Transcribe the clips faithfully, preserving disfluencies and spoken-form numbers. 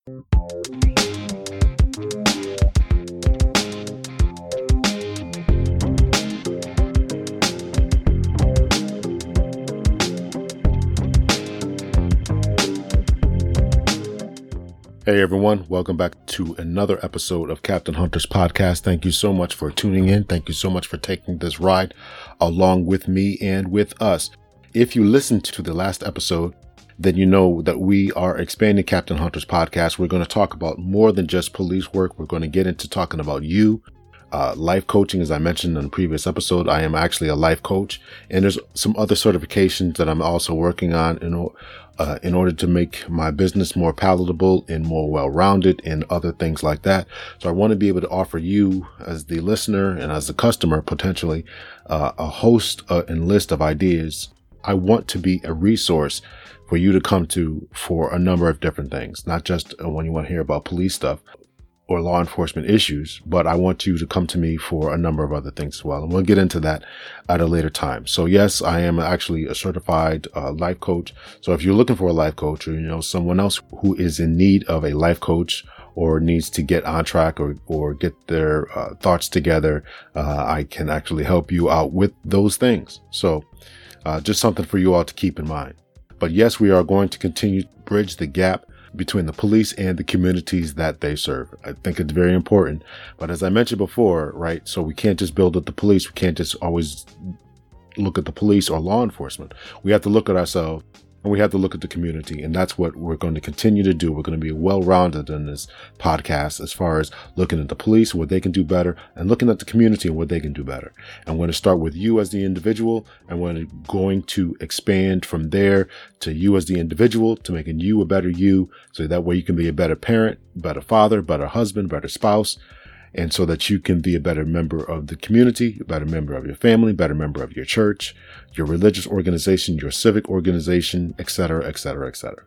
Hey everyone, welcome back to another episode of Captain Hunter's podcast. Thank you so much for tuning in. Thank you so much for taking this ride along with me and with us. If you listened to the last episode, then you know that we are expanding Captain Hunter's podcast. We're going to talk about more than just police work. We're going to get into talking about you, uh, life coaching. As I mentioned in the previous episode, I am actually a life coach, and there's some other certifications that I'm also working on in Uh, in order to make my business more palatable and more well-rounded and other things like that. So I want to be able to offer you as the listener and as the customer, potentially, uh, a host uh, and list of ideas. I want to be a resource for you to come to for a number of different things, not just when you want to hear about police stuff or law enforcement issues, but I want you to come to me for a number of other things as well. And we'll get into that at a later time. So yes, I am actually a certified uh, life coach. So if you're looking for a life coach, or you know someone else who is in need of a life coach or needs to get on track or, or get their uh, thoughts together, uh, I can actually help you out with those things. So uh, just something for you all to keep in mind. But yes, we are going to continue to bridge the gap between the police and the communities that they serve. I think it's very important. But as I mentioned before, right, so we can't just build up the police. We can't just always look at the police or law enforcement. We have to look at ourselves, and we have to look at the community. And that's what we're going to continue to do. We're going to be well-rounded in this podcast as far as looking at the police, what they can do better, and looking at the community and what they can do better. And we're going to start with you as the individual, and we're going to expand from there to you as the individual, to making you a better you, so that way you can be a better parent, better father, better husband, better spouse, and so that you can be a better member of the community, a better member of your family, better member of your church, your religious organization, your civic organization, et cetera, et cetera, et cetera.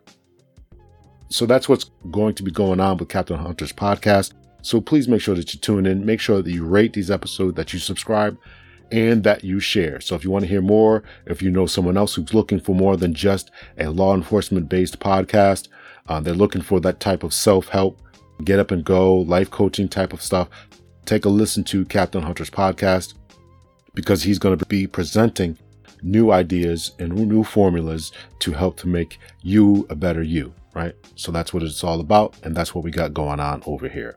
So that's what's going to be going on with Captain Hunter's podcast. So please make sure that you tune in, make sure that you rate these episodes, that you subscribe, and that you share. So if you want to hear more, if you know someone else who's looking for more than just a law enforcement based podcast, uh, they're looking for that type of self-help, get up and go, life coaching type of stuff, take a listen to Captain Hunter's podcast, because he's going to be presenting new ideas and new formulas to help to make you a better you, right? So that's what it's all about, and that's what we got going on over here.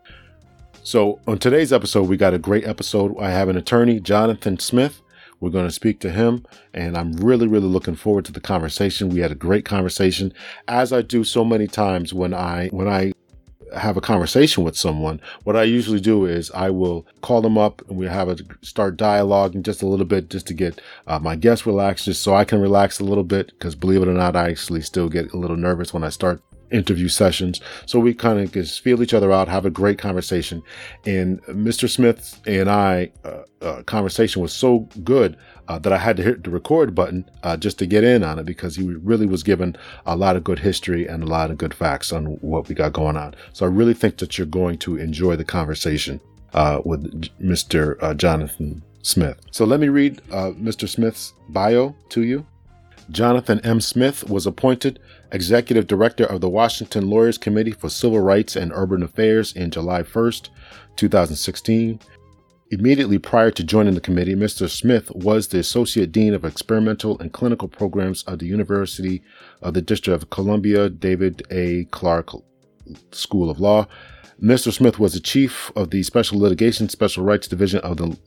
So on today's episode, we got a great episode. I have an attorney, Jonathan Smith. We're going to speak to him, and I'm really, really looking forward to the conversation. We had a great conversation, as I do so many times when I when I have a conversation with someone. What I usually do is I will call them up and we have a start dialoguing just a little bit, just to get uh, my guest relaxed, just so I can relax a little bit, because believe it or not, I actually still get a little nervous when I start interview sessions. So we kind of just feel each other out, have a great conversation. And Mister Smith and I, uh, uh, conversation was so good uh, that I had to hit the record button uh, just to get in on it, because he really was given a lot of good history and a lot of good facts on what we got going on. So I really think that you're going to enjoy the conversation uh, with Mister Uh, Jonathan Smith. So let me read uh, Mister Smith's bio to you. Jonathan M. Smith was appointed Executive Director of the Washington Lawyers Committee for Civil Rights and Urban Affairs in July first, two thousand sixteen. Immediately prior to joining the committee, Mister Smith was the Associate Dean of Experimental and Clinical Programs of the University of the District of Columbia David A. Clark School of Law. Mister Smith was the Chief of the Special Litigation Special Rights Division of the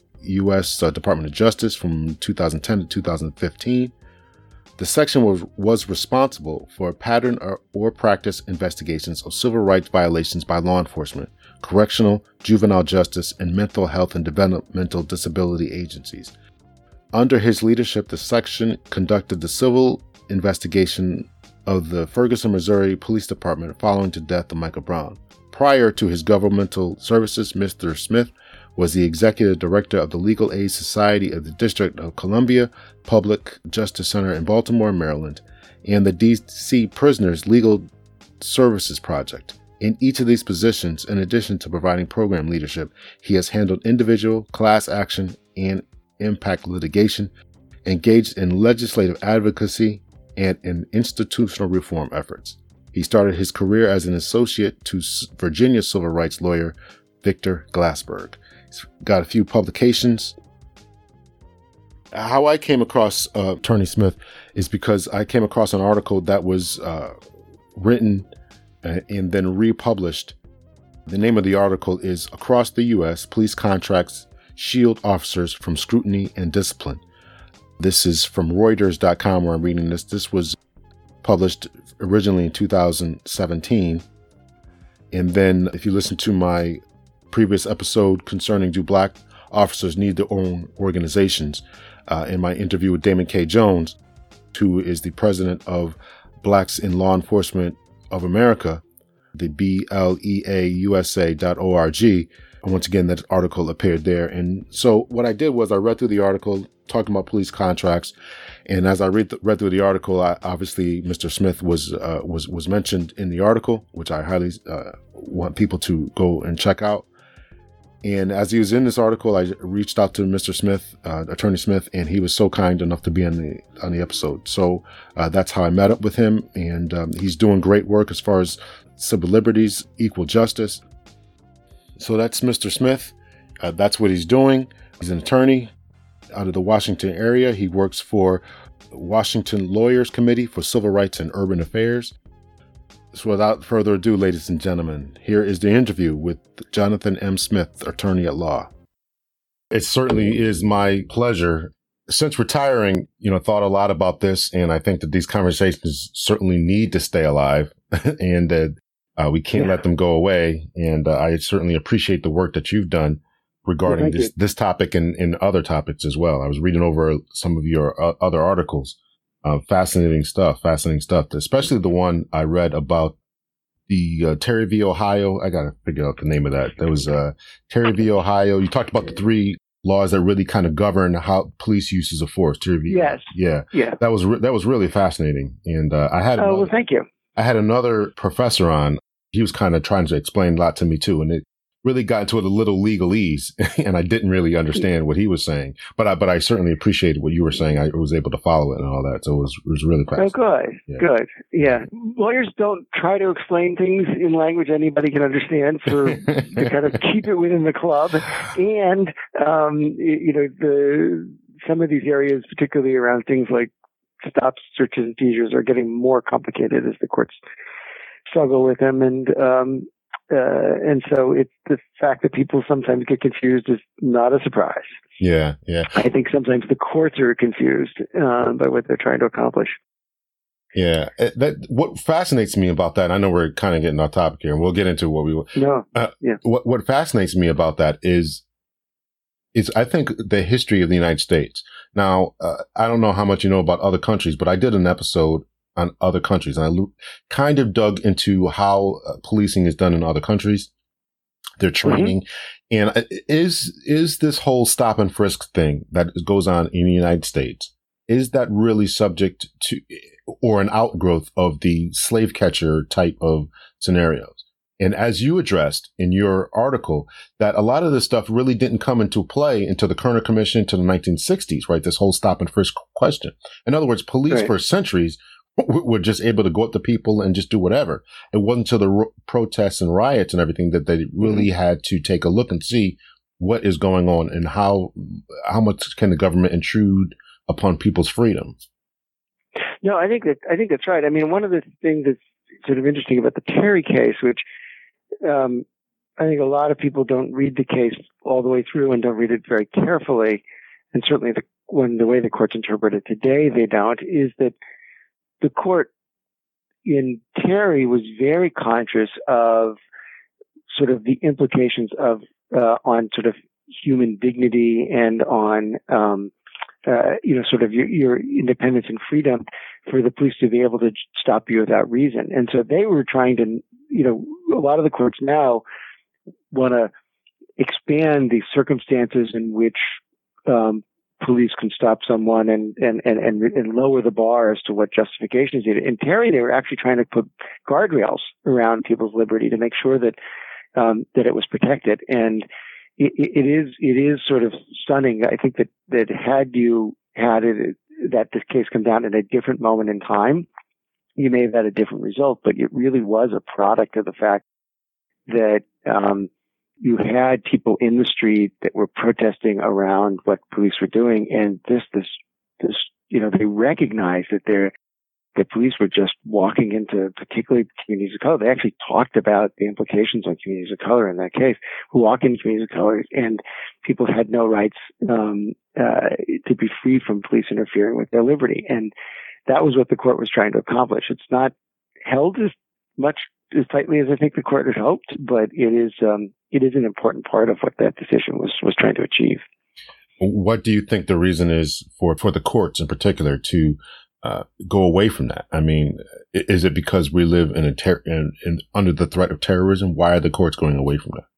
U S uh, Department of Justice from two thousand ten to two thousand fifteen. The section was, was responsible for pattern or, or practice investigations of civil rights violations by law enforcement, correctional, juvenile justice, and mental health and developmental disability agencies. Under his leadership, the section conducted the civil investigation of the Ferguson, Missouri Police Department following the death of Michael Brown. Prior to his governmental services, Mister Smith was the Executive Director of the Legal Aid Society of the District of Columbia Public Justice Center in Baltimore, Maryland, and the D C Prisoners Legal Services Project. In each of these positions, in addition to providing program leadership, he has handled individual, class action, and impact litigation, engaged in legislative advocacy, and in institutional reform efforts. He started his career as an associate to Virginia civil rights lawyer Victor Glassberg. He's got a few publications. How I came across uh, Attorney Smith is because I came across an article that was uh, written uh, and then republished. The name of the article is Across the U S, Police Contracts Shield Officers from Scrutiny and Discipline. This is from Reuters dot com where I'm reading this. This was published originally in two thousand seventeen. And then if you listen to my previous episode concerning do black officers need their own organizations, uh, in my interview with Damon K. Jones, who is the president of Blacks in Law Enforcement of America, the B L E A U S A dot org. And once again, that article appeared there. And so what I did was I read through the article talking about police contracts. And as I read, th- read through the article, I, obviously Mister Smith was, uh, was, was mentioned in the article, which I highly uh, want people to go and check out. And as he was in this article, I reached out to Mister Smith, uh, Attorney Smith, and he was so kind enough to be on the on the episode. So uh, that's how I met up with him, and um, he's doing great work as far as civil liberties, equal justice. So that's Mister Smith. Uh, that's what he's doing. He's an attorney out of the Washington area. He works for the Washington Lawyers Committee for Civil Rights and Urban Affairs. So without further ado, ladies and gentlemen, here is the interview with Jonathan M. Smith, attorney at law. It certainly is my pleasure. Since retiring, you know, thought a lot about this, and I think that these conversations certainly need to stay alive, and that uh, we can't yeah. let them go away. And uh, I certainly appreciate the work that you've done regarding yeah, this, this topic and, and other topics as well. I was reading over some of your uh, other articles. Uh, fascinating stuff, fascinating stuff, especially the one I read about the uh, Terry v. Ohio. I got to figure out the name of that. That was uh, Terry v. Ohio. You talked about the three laws that really kind of govern how police uses of force. Terry v. Yes. Yeah. Yeah. That was, re- that was really fascinating. And uh, I had, oh, another, well, thank you. I had another professor on. He was kind of trying to explain a lot to me too. And it really got into it a little legalese, and I didn't really understand what he was saying. But I, but I certainly appreciated what you were saying. I was able to follow it and all that. So it was, it was really fascinating. Oh, good. Yeah. Good. Yeah. Lawyers don't try to explain things in language anybody can understand for to kind of keep it within the club. And, um, you know, the, some of these areas, particularly around things like stops, searches, and seizures, are getting more complicated as the courts struggle with them. And, um, Uh, and so it's the fact that people sometimes get confused is not a surprise. Yeah, yeah. I think sometimes the courts are confused uh, by what they're trying to accomplish. Yeah, that what fascinates me about that. I know we're kind of getting off topic here, and we'll get into what we. No, uh, yeah. What what fascinates me about that is, is I think the history of the United States. Now, uh, I don't know how much you know about other countries, but I did an episode on other countries. And I lo- kind of dug into how uh, policing is done in other countries, their training. Mm-hmm. And is, is this whole stop and frisk thing that goes on in the United States, is that really subject to, or an outgrowth of the slave catcher type of scenarios? And as you addressed in your article, that a lot of this stuff really didn't come into play until the Kerner Commission into the nineteen sixties, right? This whole stop and frisk question. In other words, police right. for centuries were just able to go up to people and just do whatever. It wasn't until the ro- protests and riots and everything that they really mm-hmm. had to take a look and see what is going on and how how much can the government intrude upon people's freedom. No, I think that I think that's right. I mean, one of the things that's sort of interesting about the Terry case, which um, I think a lot of people don't read the case all the way through and don't read it very carefully, and certainly the when the way the courts interpret it today, they don't, is that the court in Terry was very conscious of sort of the implications of uh, on sort of human dignity and on um, uh, you know sort of your, your independence and freedom for the police to be able to stop you without reason. And so they were trying to, you know, a lot of the courts now want to expand the circumstances in which um, police can stop someone and, and, and, and, and lower the bar as to what justification is needed. In Terry, they were actually trying to put guardrails around people's liberty to make sure that, um, that it was protected. And it, it is, it is sort of stunning. I think that, that had you had it, that this case come down at a different moment in time, you may have had a different result, but it really was a product of the fact that um, you had people in the street that were protesting around what police were doing, and this, this, this, you know, they recognized that they're the police were just walking into particularly communities of color. They actually talked about the implications on communities of color in that case, who walk into communities of color, and people had no rights um, uh, to be free from police interfering with their liberty. And that was what the court was trying to accomplish. It's not held as much as tightly as I think the court had hoped, but it is um, it is an important part of what that decision was was trying to achieve. What do you think the reason is for, for the courts in particular to Uh, go away from that? I mean, is it because we live in a ter- in, in under the threat of terrorism? Why are the courts going away from that?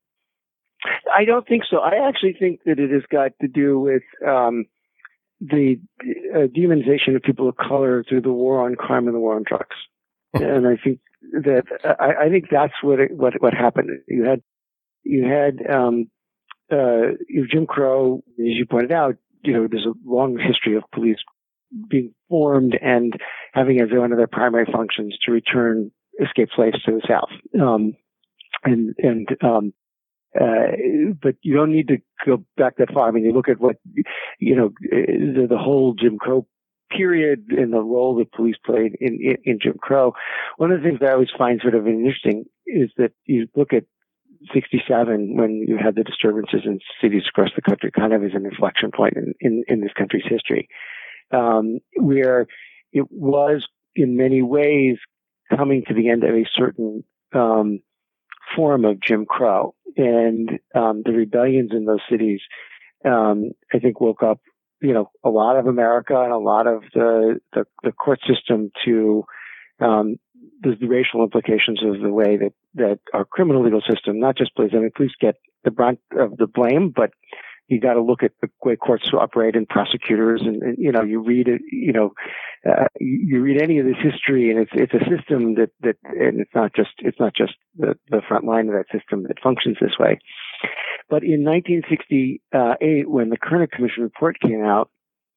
I don't think so. I actually think that it has got to do with um, the uh, demonization of people of color through the war on crime and the war on drugs, and I think that I, I think that's what it, what what happened. You had you had um, uh, Jim Crow, as you pointed out. You know, there's a long history of police being formed and having as one of their primary functions to return escaped slaves to the South. Um, and, and, um, uh, but you don't need to go back that far. I mean, you look at what, you know, the, the whole Jim Crow period and the role that police played in, in, in Jim Crow. One of the things that I always find sort of interesting is that you look at sixty-seven, when you had the disturbances in cities across the country, kind of as an inflection point in, in, in this country's history. Um, where it was in many ways coming to the end of a certain um, form of Jim Crow. And um, the rebellions in those cities, um, I think, woke up, you know, a lot of America and a lot of the, the, the court system to um, the, the racial implications of the way that, that our criminal legal system, not just police, I mean, police get the brunt of the blame, but you got to look at the way courts operate and prosecutors, and, and you know, you read it, you know, uh, you read any of this history, and it's it's a system that that, and it's not just it's not just the the front line of that system that functions this way. But in nineteen sixty-eight, when the Kerner Commission report came out,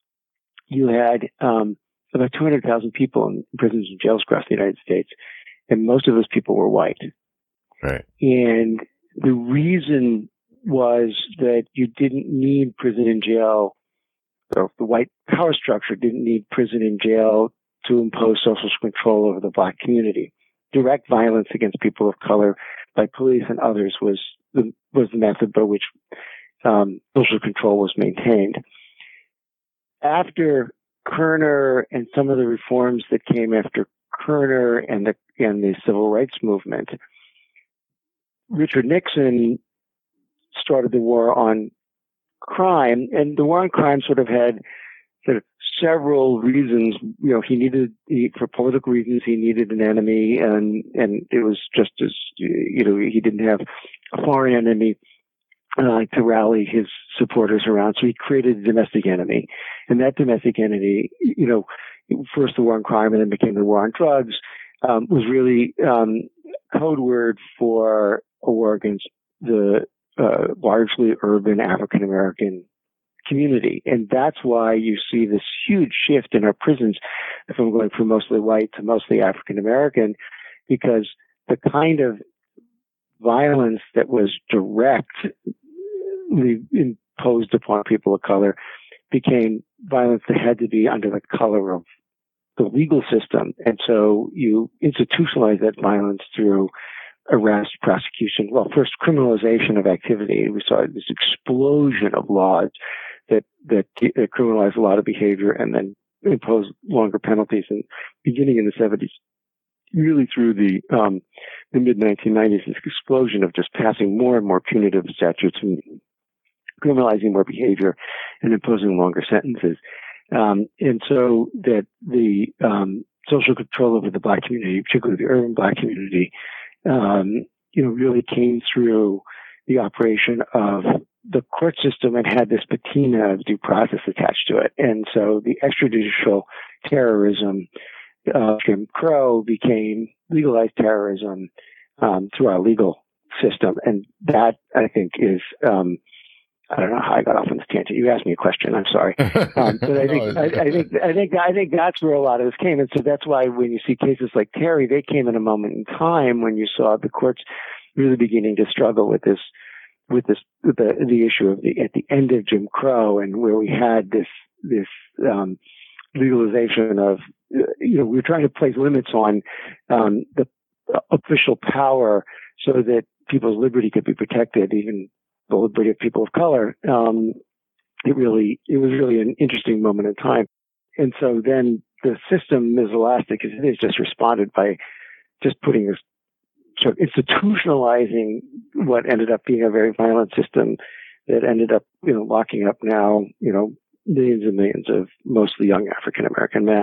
you had um, about two hundred thousand people in prisons and jails across the United States, and most of those people were white. Right. And the reason was that you didn't need prison and jail, or the white power structure didn't need prison and jail to impose social control over the black community. Direct violence against people of color by police and others was the, was the method by which um, social control was maintained. After Kerner and some of the reforms that came after Kerner and the, and the civil rights movement, Richard Nixon started the war on crime, and the war on crime sort of had sort of several reasons. You know, he needed, he, for political reasons, he needed an enemy, and and it was just as, you know, he didn't have a foreign enemy uh, to rally his supporters around, so he created a domestic enemy, and that domestic enemy, you know, first the war on crime and then became the war on drugs, um, was really um, code word for a war against the Uh, largely urban African American community. And that's why you see this huge shift in our prisons from going from mostly white to mostly African American, because the kind of violence that was directly imposed upon people of color became violence that had to be under the color of the legal system. And so you institutionalize that violence through arrest, prosecution, well, first criminalization of activity. We saw this explosion of laws that, that uh, criminalized a lot of behavior and then imposed longer penalties. And beginning in the seventies, really through the, um, the mid nineteen nineties, this explosion of just passing more and more punitive statutes and criminalizing more behavior and imposing longer sentences. Um, and so that the, um, social control over the black community, particularly the urban black community, Um, you know, really came through the operation of the court system and had this patina of due process attached to it. And so the extrajudicial terrorism of Jim Crow became legalized terrorism um, through our legal system. And that, I think, is um, I don't know how I got off on this tangent. You asked me a question. I'm sorry, um, but I think no, I, I think I think I think that's where a lot of this came, and so that's why when you see cases like Terry, they came in a moment in time when you saw the courts really beginning to struggle with this, with this, with the the issue of the at the end of Jim Crow, and where we had this this um, legalization of, you know, we were trying to place limits on um, the official power so that people's liberty could be protected, even the liberty of people of color. Um, it really, it was really an interesting moment in time. And so then the system, as elastic as it is, just responded by just putting this sort of institutionalizing what ended up being a very violent system that ended up, you know, locking up now, you know, millions and millions of mostly young African American men.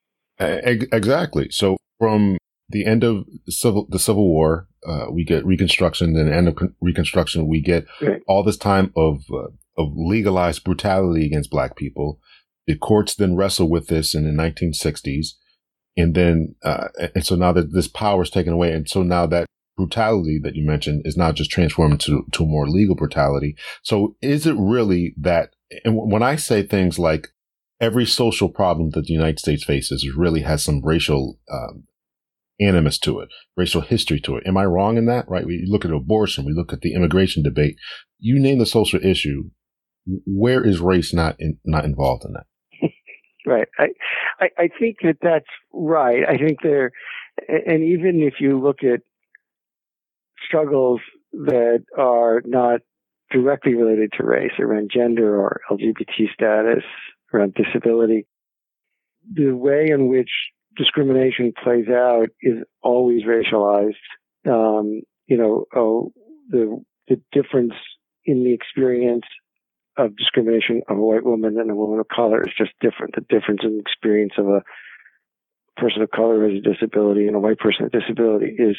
Exactly. So from the end of the Civil, the Civil War, uh, we get Reconstruction. Then the end of Reconstruction, we get right. all this time of uh, of legalized brutality against Black people. The courts then wrestle with this in the nineteen sixties, and then uh, and so now that this power is taken away, and so now that brutality that you mentioned is now just transformed to to more legal brutality. So is it really that? And when I say things like every social problem that the United States faces really has some racial um, animus to it, racial history to it. Am I wrong in that? Right? We look at abortion, we look at the immigration debate. You name the social issue. Where is race not in, not involved in that? Right. I, I I think that that's right. I think there, and even if you look at struggles that are not directly related to race, around gender or L G B T status, around disability, the way in which discrimination plays out is always racialized. Um, you know, oh, the the difference in the experience of discrimination of a white woman and a woman of color is just different. The difference in the experience of a person of color who has a disability and a white person with a disability is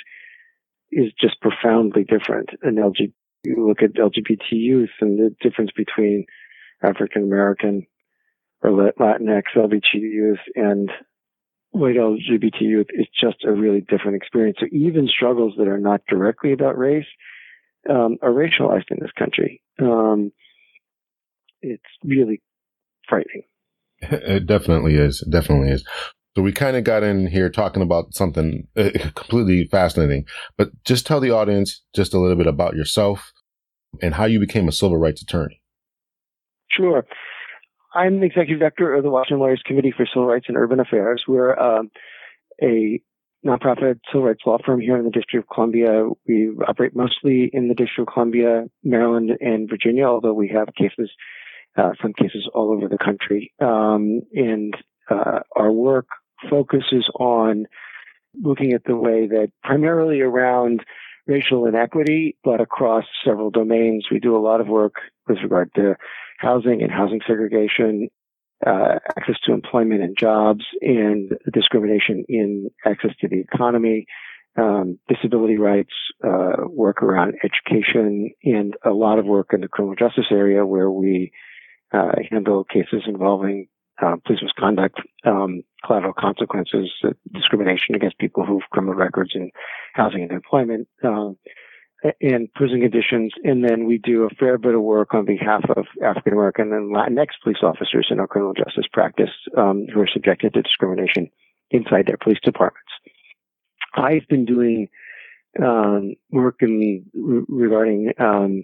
is just profoundly different. And L G, you look at L G B T youth and the difference between African American or Latinx L G B T youth and white L G B T youth is just a really different experience. So even struggles that are not directly about race um, are racialized in this country. Um, it's really frightening. It definitely is. It definitely is. So we kind of got in here talking about something uh, completely fascinating, but just tell the audience just a little bit about yourself and how you became a civil rights attorney. Sure. I'm the executive director of the Washington Lawyers Committee for Civil Rights and Urban Affairs. We're um, a nonprofit civil rights law firm here in the District of Columbia. We operate mostly in the District of Columbia, Maryland, and Virginia, although we have cases, uh, some cases all over the country. Um, and uh, our work focuses on looking at the way that primarily around racial inequity, but across several domains. We do a lot of work with regard to housing and housing segregation, uh, access to employment and jobs, and discrimination in access to the economy, um, disability rights, uh, work around education, and a lot of work in the criminal justice area where we uh, handle cases involving uh, police misconduct, um, collateral consequences, uh, discrimination against people who have criminal records in housing and employment, um, and prison conditions. And then we do a fair bit of work on behalf of African American and Latinx police officers in our criminal justice practice um, who are subjected to discrimination inside their police departments. I've been doing um, work in, re- regarding um,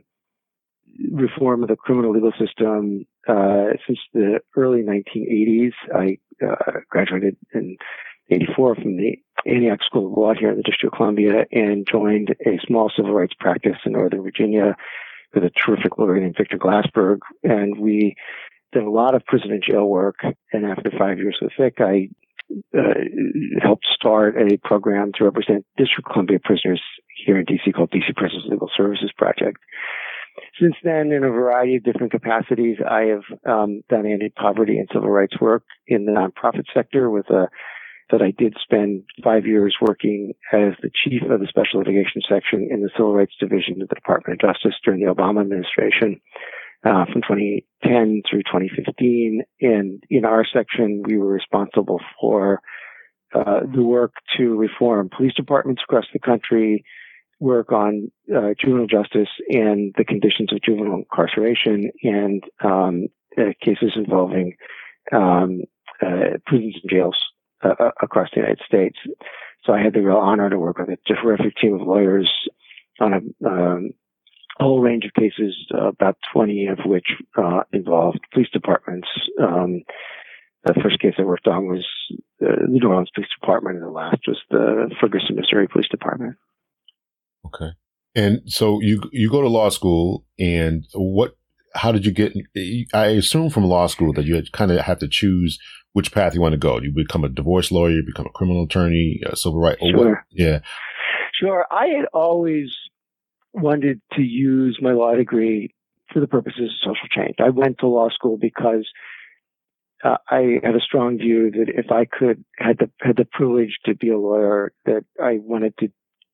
reform of the criminal legal system uh, since the early nineteen eighties. I uh, graduated in eighty-four from the Antioch School of Law here in the District of Columbia and joined a small civil rights practice in Northern Virginia with a terrific lawyer named Victor Glassberg. And we did a lot of prison and jail work. And after five years with Vic, I uh, helped start a program to represent District of Columbia prisoners here in D C called D C Prisons Legal Services Project. Since then, in a variety of different capacities, I have um, done anti-poverty and civil rights work in the nonprofit sector with a that I did spend five years working as the chief of the special litigation section in the Civil Rights Division of the Department of Justice during the Obama administration uh, from twenty ten through twenty fifteen. And in our section, we were responsible for uh, the work to reform police departments across the country, work on uh, juvenile justice and the conditions of juvenile incarceration and um, uh, cases involving um, uh, prisons and jails uh, across the United States. So I had the real honor to work with a terrific team of lawyers on a, um, a whole range of cases, uh, about twenty of which uh, involved police departments. Um, the first case I worked on was uh, the New Orleans Police Department, and the last was the Ferguson, Missouri Police Department. Okay. And so you you go to law school, and what? How did you get? I assume from law school that you had kind of have to choose which path you want to go. You become a divorce lawyer, you become a criminal attorney, a civil rights. Sure. What? Yeah. Sure. I had always wanted to use my law degree for the purposes of social change. I went to law school because uh, I had a strong view that if I could had the had the privilege to be a lawyer, that I wanted to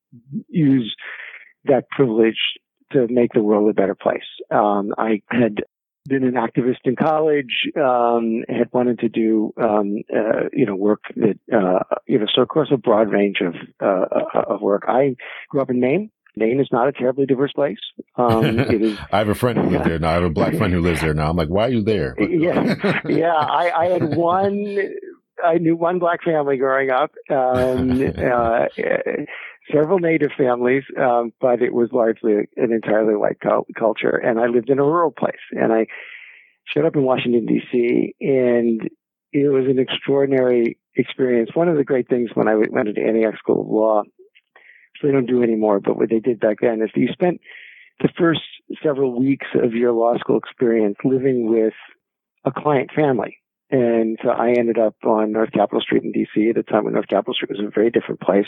use that privilege to make the world a better place. Um, I had been an activist in college, um, had wanted to do, um, uh, you know, work that, uh, you know, so across a broad range of, uh, of work. I grew up in Maine. Maine is not a terribly diverse place. Um, it is. I have a friend who lives there now. I have a black friend who lives there now. I'm like, why are you there? yeah. Yeah. I, I had one, I knew one black family growing up, um, uh, several native families, um, but it was largely an entirely white co- culture. And I lived in a rural place. And I showed up in Washington, D C, and it was an extraordinary experience. One of the great things when I went to Antioch School of Law, which they don't do anymore, but what they did back then, is you spent the first several weeks of your law school experience living with a client family. And so I ended up on North Capitol Street in D C at a time when North Capitol Street was a very different place,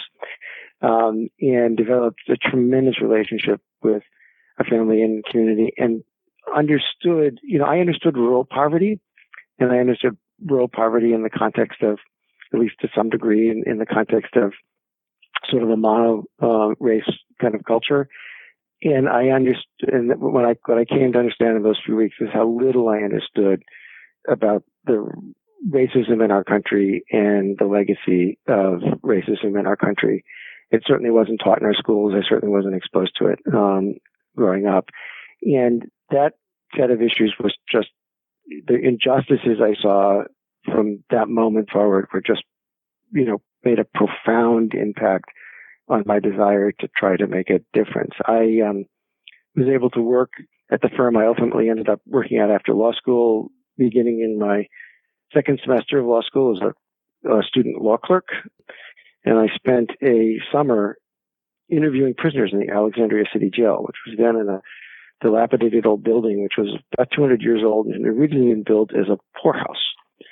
um, and developed a tremendous relationship with a family and community, and understood, you know, I understood rural poverty, and I understood rural poverty in the context of, at least to some degree, in, in the context of sort of a mono uh, race kind of culture. And I understood, and when I what I came to understand in those few weeks is how little I understood about the racism in our country and the legacy of racism in our country. It certainly wasn't taught in our schools. I certainly wasn't exposed to it um, growing up. And that set of issues was just, the injustices I saw from that moment forward were just, you know, made a profound impact on my desire to try to make a difference. I um, was able to work at the firm I ultimately ended up working at after law school, beginning in my second semester of law school as a, a student law clerk. And I spent a summer interviewing prisoners in the Alexandria City Jail, which was then in a dilapidated old building, which was about two hundred years old and originally built as a poorhouse.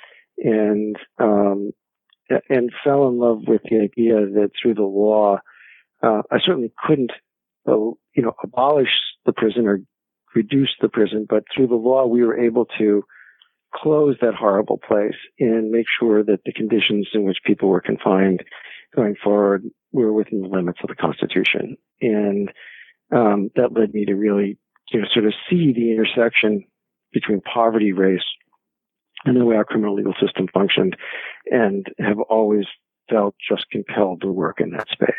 And, um, and fell in love with the idea that through the law, uh, I certainly couldn't, uh, you know, abolish the prison or reduce the prison, but through the law, we were able to close that horrible place and make sure that the conditions in which people were confined going forward were within the limits of the Constitution. And um, that led me to really, you know, sort of see the intersection between poverty, race, and the way our criminal legal system functioned, and have always felt just compelled to work in that space.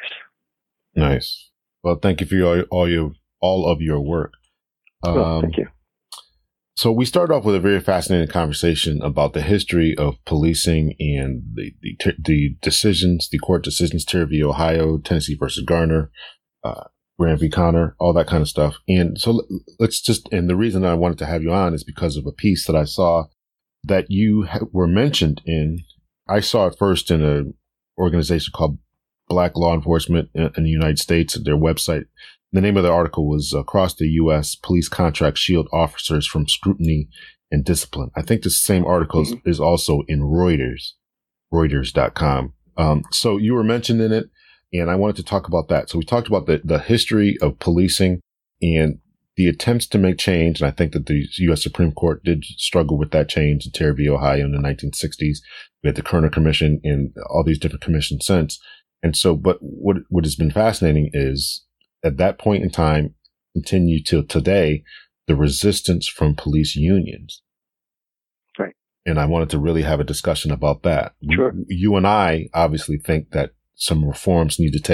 Nice. Well, thank you for your, all your all of your work. Um, well, thank you. So we started off with a very fascinating conversation about the history of policing and the the, the decisions, the court decisions, Terry v. Ohio, Tennessee versus Garner, uh, Graham v. Connor, all that kind of stuff. And so let's just, and the reason I wanted to have you on is because of a piece that I saw that you were mentioned in. I saw it first in an organization called Black Law Enforcement in the United States, their website. The name of the article was Across the U S Police Contract Shield Officers from Scrutiny and Discipline. I think the same article mm-hmm. is also in Reuters, Reuters dot com. Um, so you were mentioned in it, and I wanted to talk about that. So we talked about the, the history of policing and the attempts to make change. And I think that the U S Supreme Court did struggle with that change in Terry v. Ohio in the nineteen sixties. We had the Kerner Commission and all these different commissions since. And so, but what, what has been fascinating is at that point in time, continue till today, the resistance from police unions. Right. And I wanted to really have a discussion about that. Sure. You and I obviously think that some reforms need to take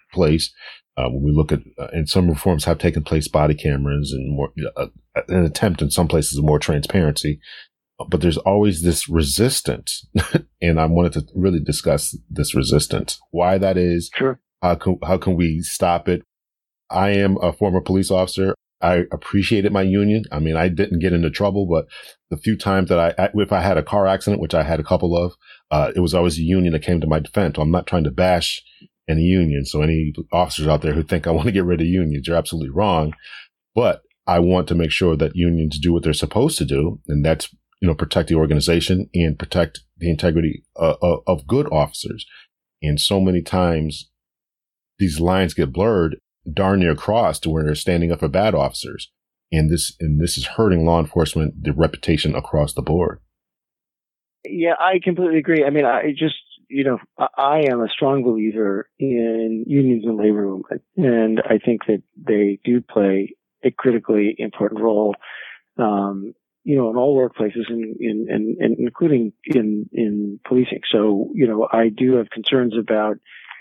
place. Uh, when we look at, uh, and some reforms have taken place, body cameras and more, uh, an attempt in some places of more transparency. But there's always this resistance. And I wanted to really discuss this resistance, why that is. Sure. How can, how can we stop it? I am a former police officer. I appreciated my union. I mean, I didn't get into trouble, but the few times that I, if I had a car accident, which I had a couple of, uh, it was always a union that came to my defense. I'm not trying to bash any union. So any officers out there who think I want to get rid of unions, you're absolutely wrong. But I want to make sure that unions do what they're supposed to do. And that's, you know, protect the organization and protect the integrity uh, of, of good officers. And so many times these lines get blurred, darn near crossed, to where they're standing up for bad officers. And this, and this is hurting law enforcement, the reputation across the board. Yeah, I completely agree. I mean, I just, you know, I am a strong believer in unions and labor movement, and I think that they do play a critically important role, um, you know, in all workplaces, and in, in, in, including in in policing. So, you know, I do have concerns about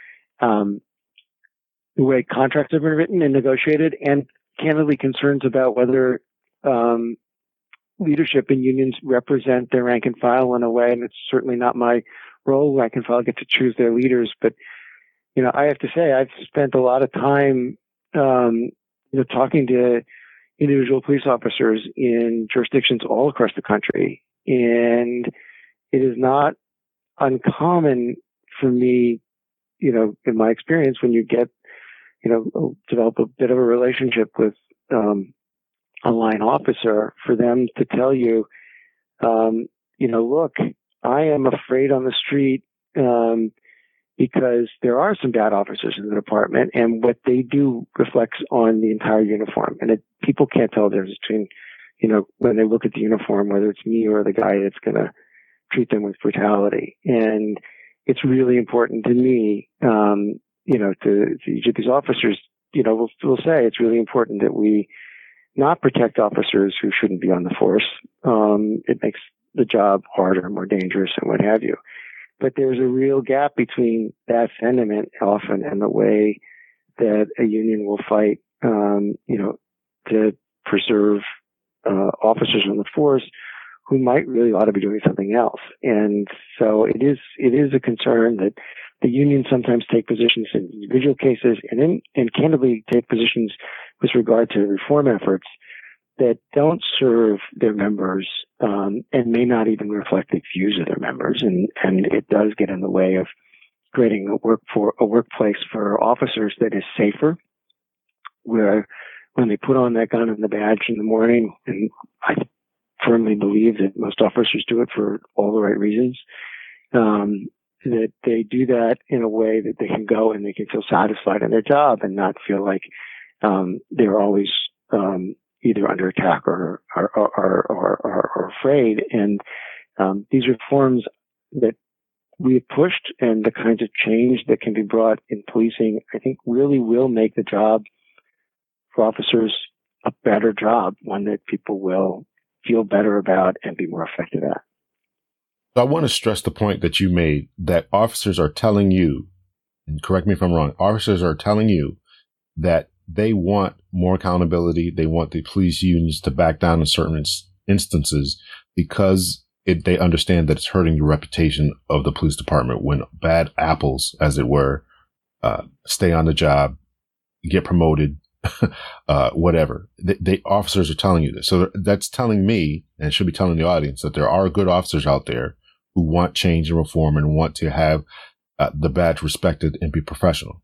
um, the way contracts have been written and negotiated, and candidly concerns about whether um, leadership in unions represent their rank and file in a way, and it's certainly not my role. Rank and file get to choose their leaders, but you know, I have to say I've spent a lot of time, um, you know, talking to individual police officers in jurisdictions all across the country, and it is not uncommon for me, you know, in my experience, when you get, you know, develop a bit of a relationship with um, a line officer, for them to tell you, um, you know, look, I am afraid on the street um, because there are some bad officers in the department, and what they do reflects on the entire uniform. And it, people can't tell the difference between, you know, when they look at the uniform, whether it's me or the guy that's going to treat them with brutality. And it's really important to me, um, you know, to, to each of these officers, you know, we'll, we'll say it's really important that we not protect officers who shouldn't be on the force. Um, it makes the job harder, more dangerous, and what have you. But there's a real gap between that sentiment often and the way that a union will fight, um, you know, to preserve uh, officers on the force who might really ought to be doing something else. And so it is it is a concern that the unions sometimes take positions in individual cases, and in, and candidly take positions with regard to reform efforts that don't serve their members, um, and may not even reflect the views of their members. And, and it does get in the way of creating a work for a workplace for officers that is safer, where when they put on that gun and the badge in the morning, and I firmly believe that most officers do it for all the right reasons, um, that they do that in a way that they can go and they can feel satisfied in their job and not feel like um, they're always um, either under attack or or, or, or, or, or afraid. And um, these reforms that we have pushed and the kinds of change that can be brought in policing, I think really will make the job for officers a better job, one that people will feel better about and be more effective at. I want to stress the point that you made, that officers are telling you, and correct me if I'm wrong, officers are telling you that they want more accountability. They want the police unions to back down in certain ins- instances because it, they understand that it's hurting the reputation of the police department when bad apples, as it were, uh, stay on the job, get promoted, uh, whatever. They, they officers are telling you this. So that's telling me, and should be telling the audience, that there are good officers out there who want change and reform and want to have uh, the badge respected and be professional.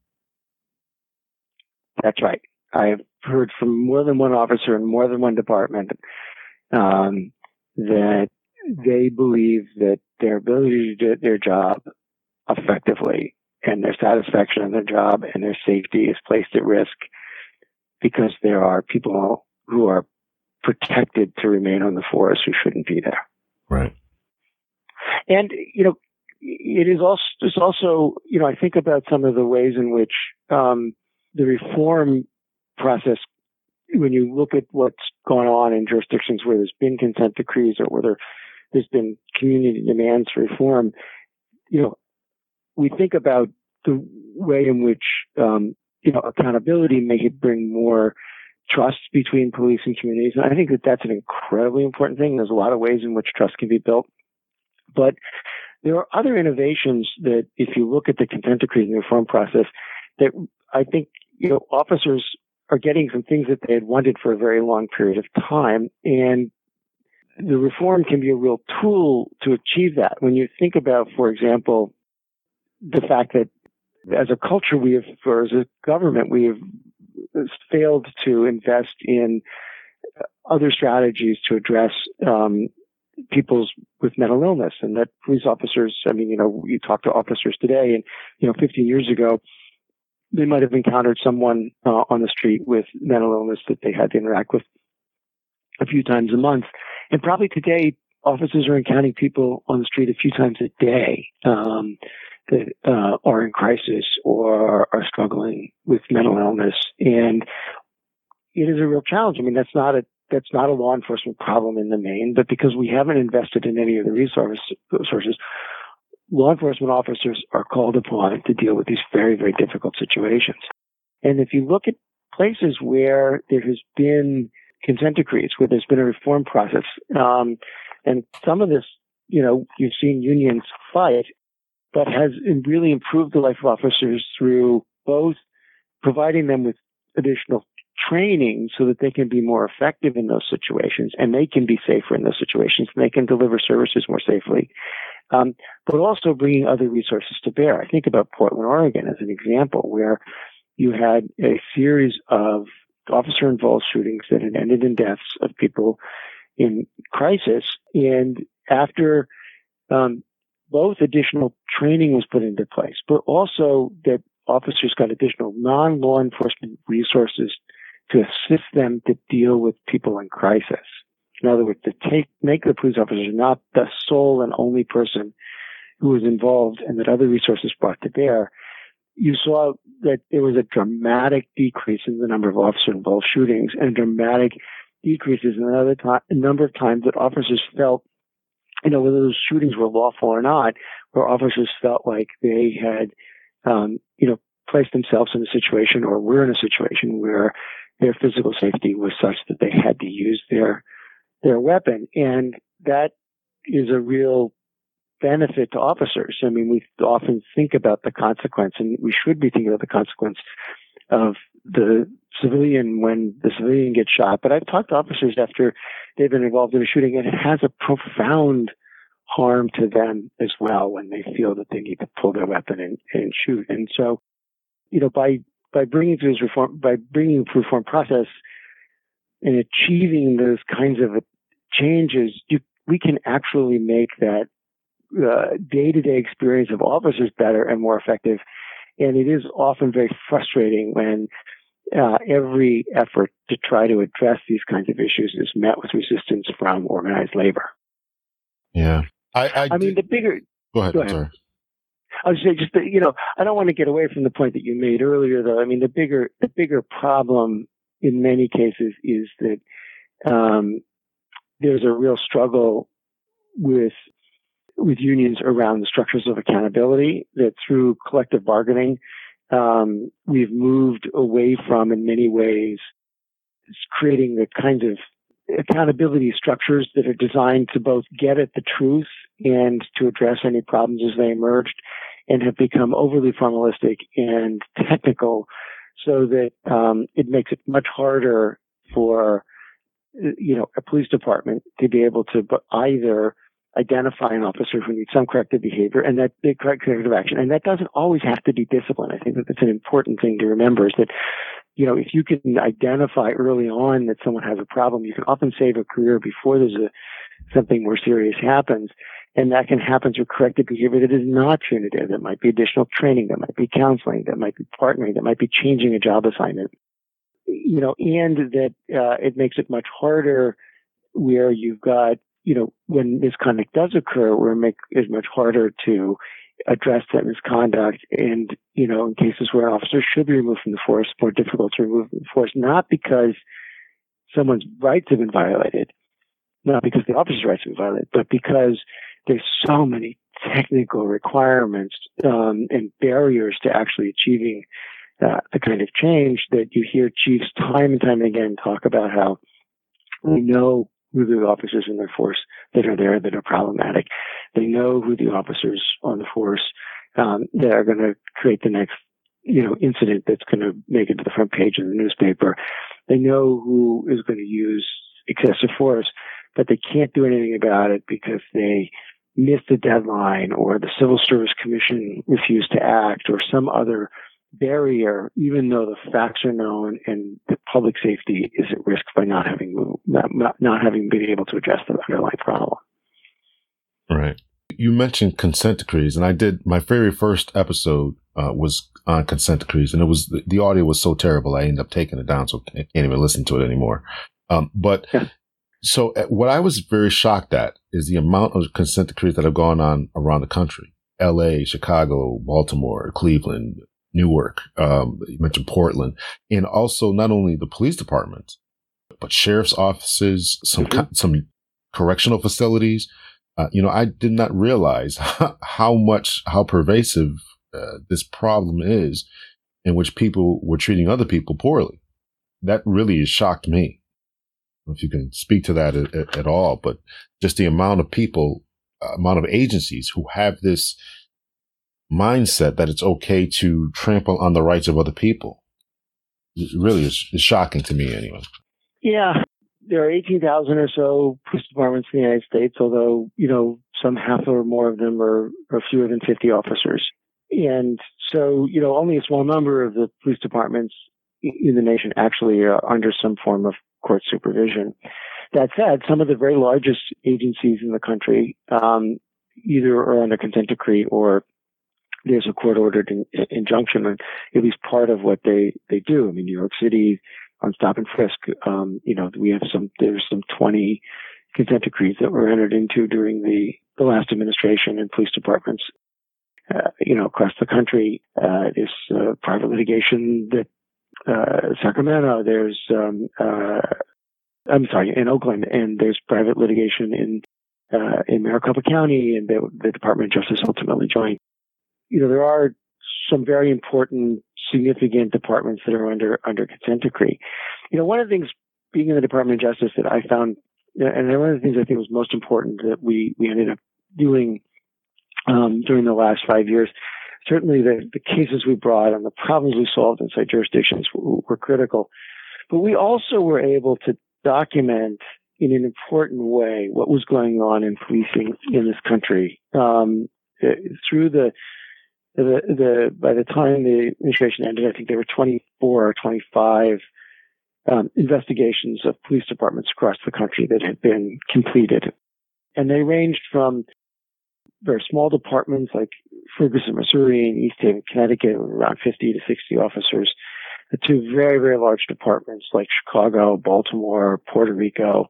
That's right. I've heard from more than one officer in more than one department um, that they believe that their ability to do their job effectively and their satisfaction in their job and their safety is placed at risk because there are people who are protected to remain on the force who shouldn't be there. Right. And, you know, it is also, it's also, you know, I think about some of the ways in which um, the reform process, when you look at what's gone on in jurisdictions where there's been consent decrees or whether there's been community demands for reform, you know, we think about the way in which, um, you know, accountability may bring more trust between police and communities. And I think that that's an incredibly important thing. There's a lot of ways in which trust can be built. But there are other innovations that, if you look at the consent decrees and the reform process, that I think, you know, officers are getting some things that they had wanted for a very long period of time. And the reform can be a real tool to achieve that. When you think about, for example, the fact that as a culture, we have, or as a government, we have failed to invest in other strategies to address um, people's with mental illness, and that police officers, I mean, you know, you talk to officers today, and, you know, fifteen years ago, they might have encountered someone uh, on the street with mental illness that they had to interact with a few times a month. And probably today, officers are encountering people on the street a few times a day um, that uh, are in crisis or are struggling with mental illness. And it is a real challenge. I mean, that's not a that's not a law enforcement problem in the main, but because we haven't invested in any of the resources, law enforcement officers are called upon to deal with these very, very difficult situations. And if you look at places where there has been consent decrees, where there's been a reform process, um, and some of this, you know, you've seen unions fight, but has really improved the life of officers through both providing them with additional training so that they can be more effective in those situations and they can be safer in those situations and they can deliver services more safely. Um, but also bringing other resources to bear. I think about Portland, Oregon as an example, where you had a series of officer-involved shootings that had ended in deaths of people in crisis. And after um, both additional training was put into place, but also that officers got additional non-law enforcement resources to assist them to deal with people in crisis. In other words, to take, make the police officers not the sole and only person who was involved and that other resources brought to bear. You saw that there was a dramatic decrease in the number of officer-involved shootings and dramatic decreases in the t- number of times that officers felt, you know, whether those shootings were lawful or not, where officers felt like they had, um, you know, placed themselves in a situation or were in a situation where their physical safety was such that they had to use their their weapon. And that is a real benefit to officers. I mean, we often think about the consequence, and we should be thinking about the consequence of the civilian when the civilian gets shot. But I've talked to officers after they've been involved in a shooting, and it has a profound harm to them as well when they feel that they need to pull their weapon and, and shoot. And so, you know, by by bringing through this reform, by bringing the reform process and achieving those kinds of changes, you, we can actually make that uh, day-to-day experience of officers better and more effective. And it is often very frustrating when uh, every effort to try to address these kinds of issues is met with resistance from organized labor. Yeah. I, I, I mean, the bigger... Go ahead, go ahead. sorry. I was saying, just that, you know, I don't want to get away from the point that you made earlier, though. I mean, the bigger, the bigger problem in many cases is that um, there's a real struggle with with unions around the structures of accountability. That through collective bargaining, um, we've moved away from, in many ways, creating the kinds of accountability structures that are designed to both get at the truth and to address any problems as they emerged, and have become overly formalistic and technical, so that um, it makes it much harder for, you know, a police department to be able to either identify an officer who needs some corrective behavior and that the correct corrective action, and that doesn't always have to be discipline. I think that that's an important thing to remember, is that, you know, if you can identify early on that someone has a problem, you can often save a career before there's a something more serious happens. And that can happen through corrective behavior that is not punitive. That might be additional training, that might be counseling, that might be partnering, that might be changing a job assignment. You know, and that uh, it makes it much harder where you've got, you know, when misconduct does occur, where it make it much harder to address that misconduct. And, you know, in cases where an officer should be removed from the force, more difficult to remove from the force, not because someone's rights have been violated, not because the officer's rights have been violated, but because there's so many technical requirements um, and barriers to actually achieving uh, the kind of change that you hear chiefs time and time again talk about how we know who the officers in their force that are there that are problematic. They know who the officers on the force um, that are going to create the next, you know, incident that's going to make it to the front page of the newspaper. They know who is going to use excessive force, but they can't do anything about it because they missed the deadline, or the Civil Service Commission refused to act, or some other barrier, even though the facts are known and the public safety is at risk by not having not, not, not having been able to address the underlying problem. Right. You mentioned consent decrees, and I did my very first episode uh, was on consent decrees, and it was the, the audio was so terrible I ended up taking it down, so I can't even listen to it anymore. Um, but yeah. So uh, what I was very shocked at is the amount of consent decrees that have gone on around the country: L A, Chicago, Baltimore, Cleveland, Newark. Um, you mentioned Portland, and also not only the police departments, but sheriff's offices, some mm-hmm. co- some correctional facilities. Uh, you know, I did not realize how much, how pervasive uh, this problem is, in which people were treating other people poorly. That really has shocked me. I don't know if you can speak to that at, at, at all, but just the amount of people, uh, amount of agencies who have this mindset that it's okay to trample on the rights of other people. It really is, is shocking to me anyway. Yeah. There are eighteen thousand or so police departments in the United States, although, you know, some half or more of them are, are fewer than fifty officers. And so, you know, only a small number of the police departments in the nation actually are under some form of court supervision. That said, some of the very largest agencies in the country um, either are under consent decree or there's a court-ordered in, injunction on at least part of what they, they do. I mean, New York City, on stop and frisk, um, you know, we have some, there's some twenty consent decrees that were entered into during the, the last administration in police departments, uh, you know, across the country. Uh, there's uh, private litigation that, uh, Sacramento, there's, um, uh, I'm sorry, in Oakland, and there's private litigation in, uh, in Maricopa County, and the, the Department of Justice ultimately joined. You know, there are some very important, significant departments that are under under consent decree. You know, one of the things being in the Department of Justice that I found, and one of the things I think was most important that we, we ended up doing um, during the last five years, certainly the, the cases we brought and the problems we solved inside jurisdictions were, were critical. But we also were able to document in an important way what was going on in policing in this country um, through the The, the, by the time the administration ended, I think there were twenty-four or twenty-five um, investigations of police departments across the country that had been completed. And they ranged from very small departments like Ferguson, Missouri, and East Haven, Connecticut, with around fifty to sixty officers, to very, very large departments like Chicago, Baltimore, Puerto Rico,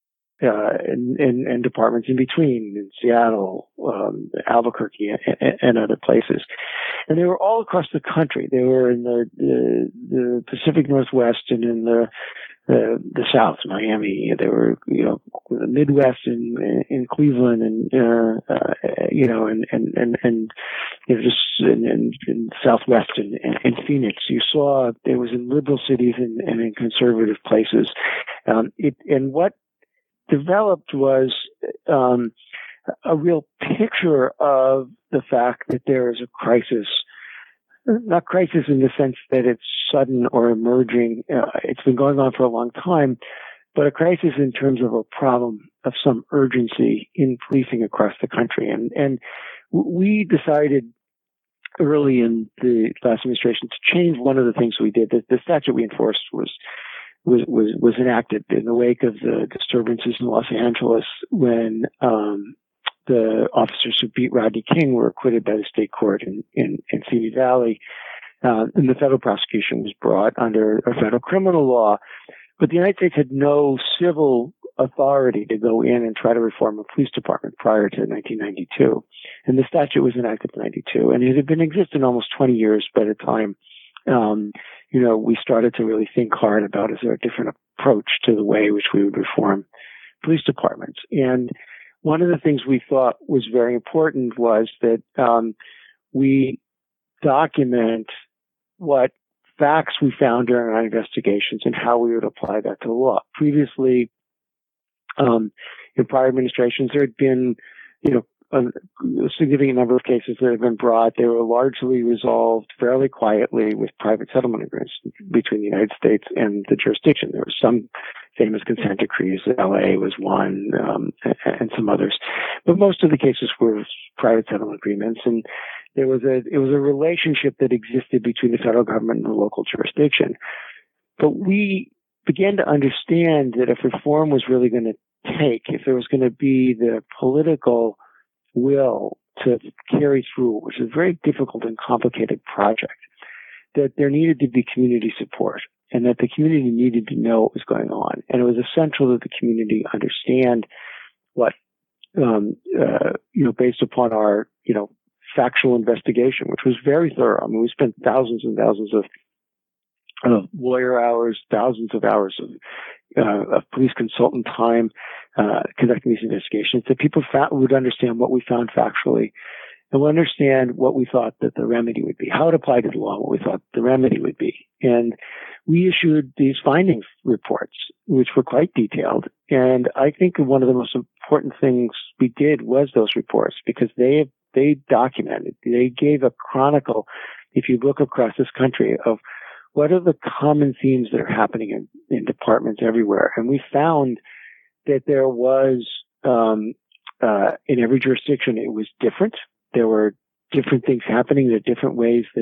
Uh, and, and, and departments in between, in Seattle, um, Albuquerque, and, and other places. And they were all across the country. They were in the, the, the Pacific Northwest and in the, the, the South, Miami. They were, you know, the Midwest in, in Cleveland and, uh, uh, you know, and, and, and, and, you know, just in, in, in Southwest and, and, and Phoenix. You saw it was in liberal cities and, and in conservative places. Um, it, and what developed was um, a real picture of the fact that there is a crisis, not crisis in the sense that it's sudden or emerging. Uh, it's been going on for a long time, but a crisis in terms of a problem of some urgency in policing across the country. And, and we decided early in the last administration to change one of the things we did. The, the statute we enforced was was, was, was enacted in the wake of the disturbances in Los Angeles when um, the officers who beat Rodney King were acquitted by the state court in, in, in Simi Valley. Uh, and the federal prosecution was brought under a federal criminal law. But the United States had no civil authority to go in and try to reform a police department prior to nineteen ninety-two. And the statute was enacted in ninety-two. And it had been existing almost twenty years by the time, um, you know, we started to really think hard about, is there a different approach to the way in which we would reform police departments? And one of the things we thought was very important was that um, we document what facts we found during our investigations and how we would apply that to the law. Previously, um, in prior administrations, there had been, you know, a significant number of cases that have been brought. They were largely resolved fairly quietly with private settlement agreements between the United States and the jurisdiction. There were some famous consent decrees. L A was one, um, and some others. But most of the cases were private settlement agreements, and there was a it was a relationship that existed between the federal government and the local jurisdiction. But we began to understand that if reform was really going to take, if there was going to be the political will to carry through, which is a very difficult and complicated project, that there needed to be community support and that the community needed to know what was going on. And it was essential that the community understand what, um, uh, you know, based upon our, you know, factual investigation, which was very thorough. I mean, we spent thousands and thousands of, of lawyer hours, thousands of hours of, uh, of police consultant time, uh, conducting these investigations, that people fa- would understand what we found factually and would understand what we thought that the remedy would be, how it applied to the law, what we thought the remedy would be. And we issued these findings reports, which were quite detailed. And I think one of the most important things we did was those reports, because they they documented, they gave a chronicle, if you look across this country, of what are the common themes that are happening in, in departments everywhere. And we found that there was, um, uh, in every jurisdiction, it was different. There were different things happening. There are different ways that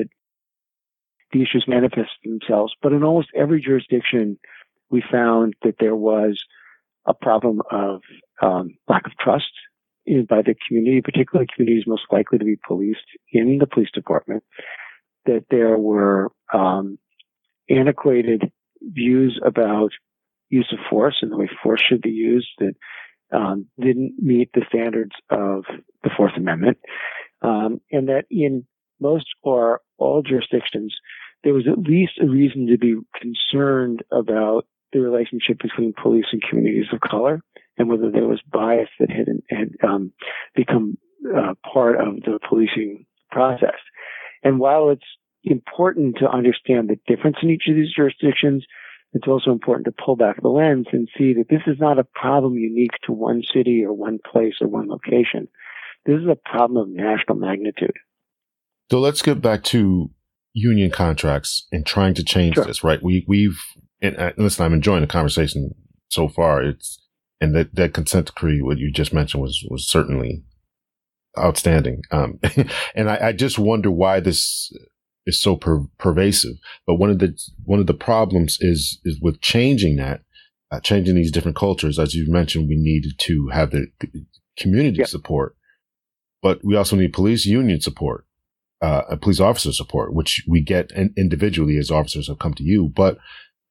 the issues manifest themselves. But in almost every jurisdiction, we found that there was a problem of um, lack of trust in, by the community, particularly communities most likely to be policed in the police department, that there were um, antiquated views about use of force and the way force should be used that um, didn't meet the standards of the Fourth Amendment, um, and that in most or all jurisdictions, there was at least a reason to be concerned about the relationship between police and communities of color, and whether there was bias that had, had um, become uh, part of the policing process. And while it's important to understand the difference in each of these jurisdictions, it's also important to pull back the lens and see that this is not a problem unique to one city or one place or one location. This is a problem of national magnitude. So let's get back to union contracts and trying to change sure. this, right? We, we've, and uh, listen, I'm enjoying the conversation so far. It's, and that, that consent decree, what you just mentioned, was, was certainly outstanding. Um, and I, I just wonder why this is so per- pervasive. But one of the, one of the problems is, is with changing that, uh, changing these different cultures. As you've mentioned, we needed to have the, the community yep. support, but we also need police union support, uh, police officer support, which we get in, individually as officers have come to you. But,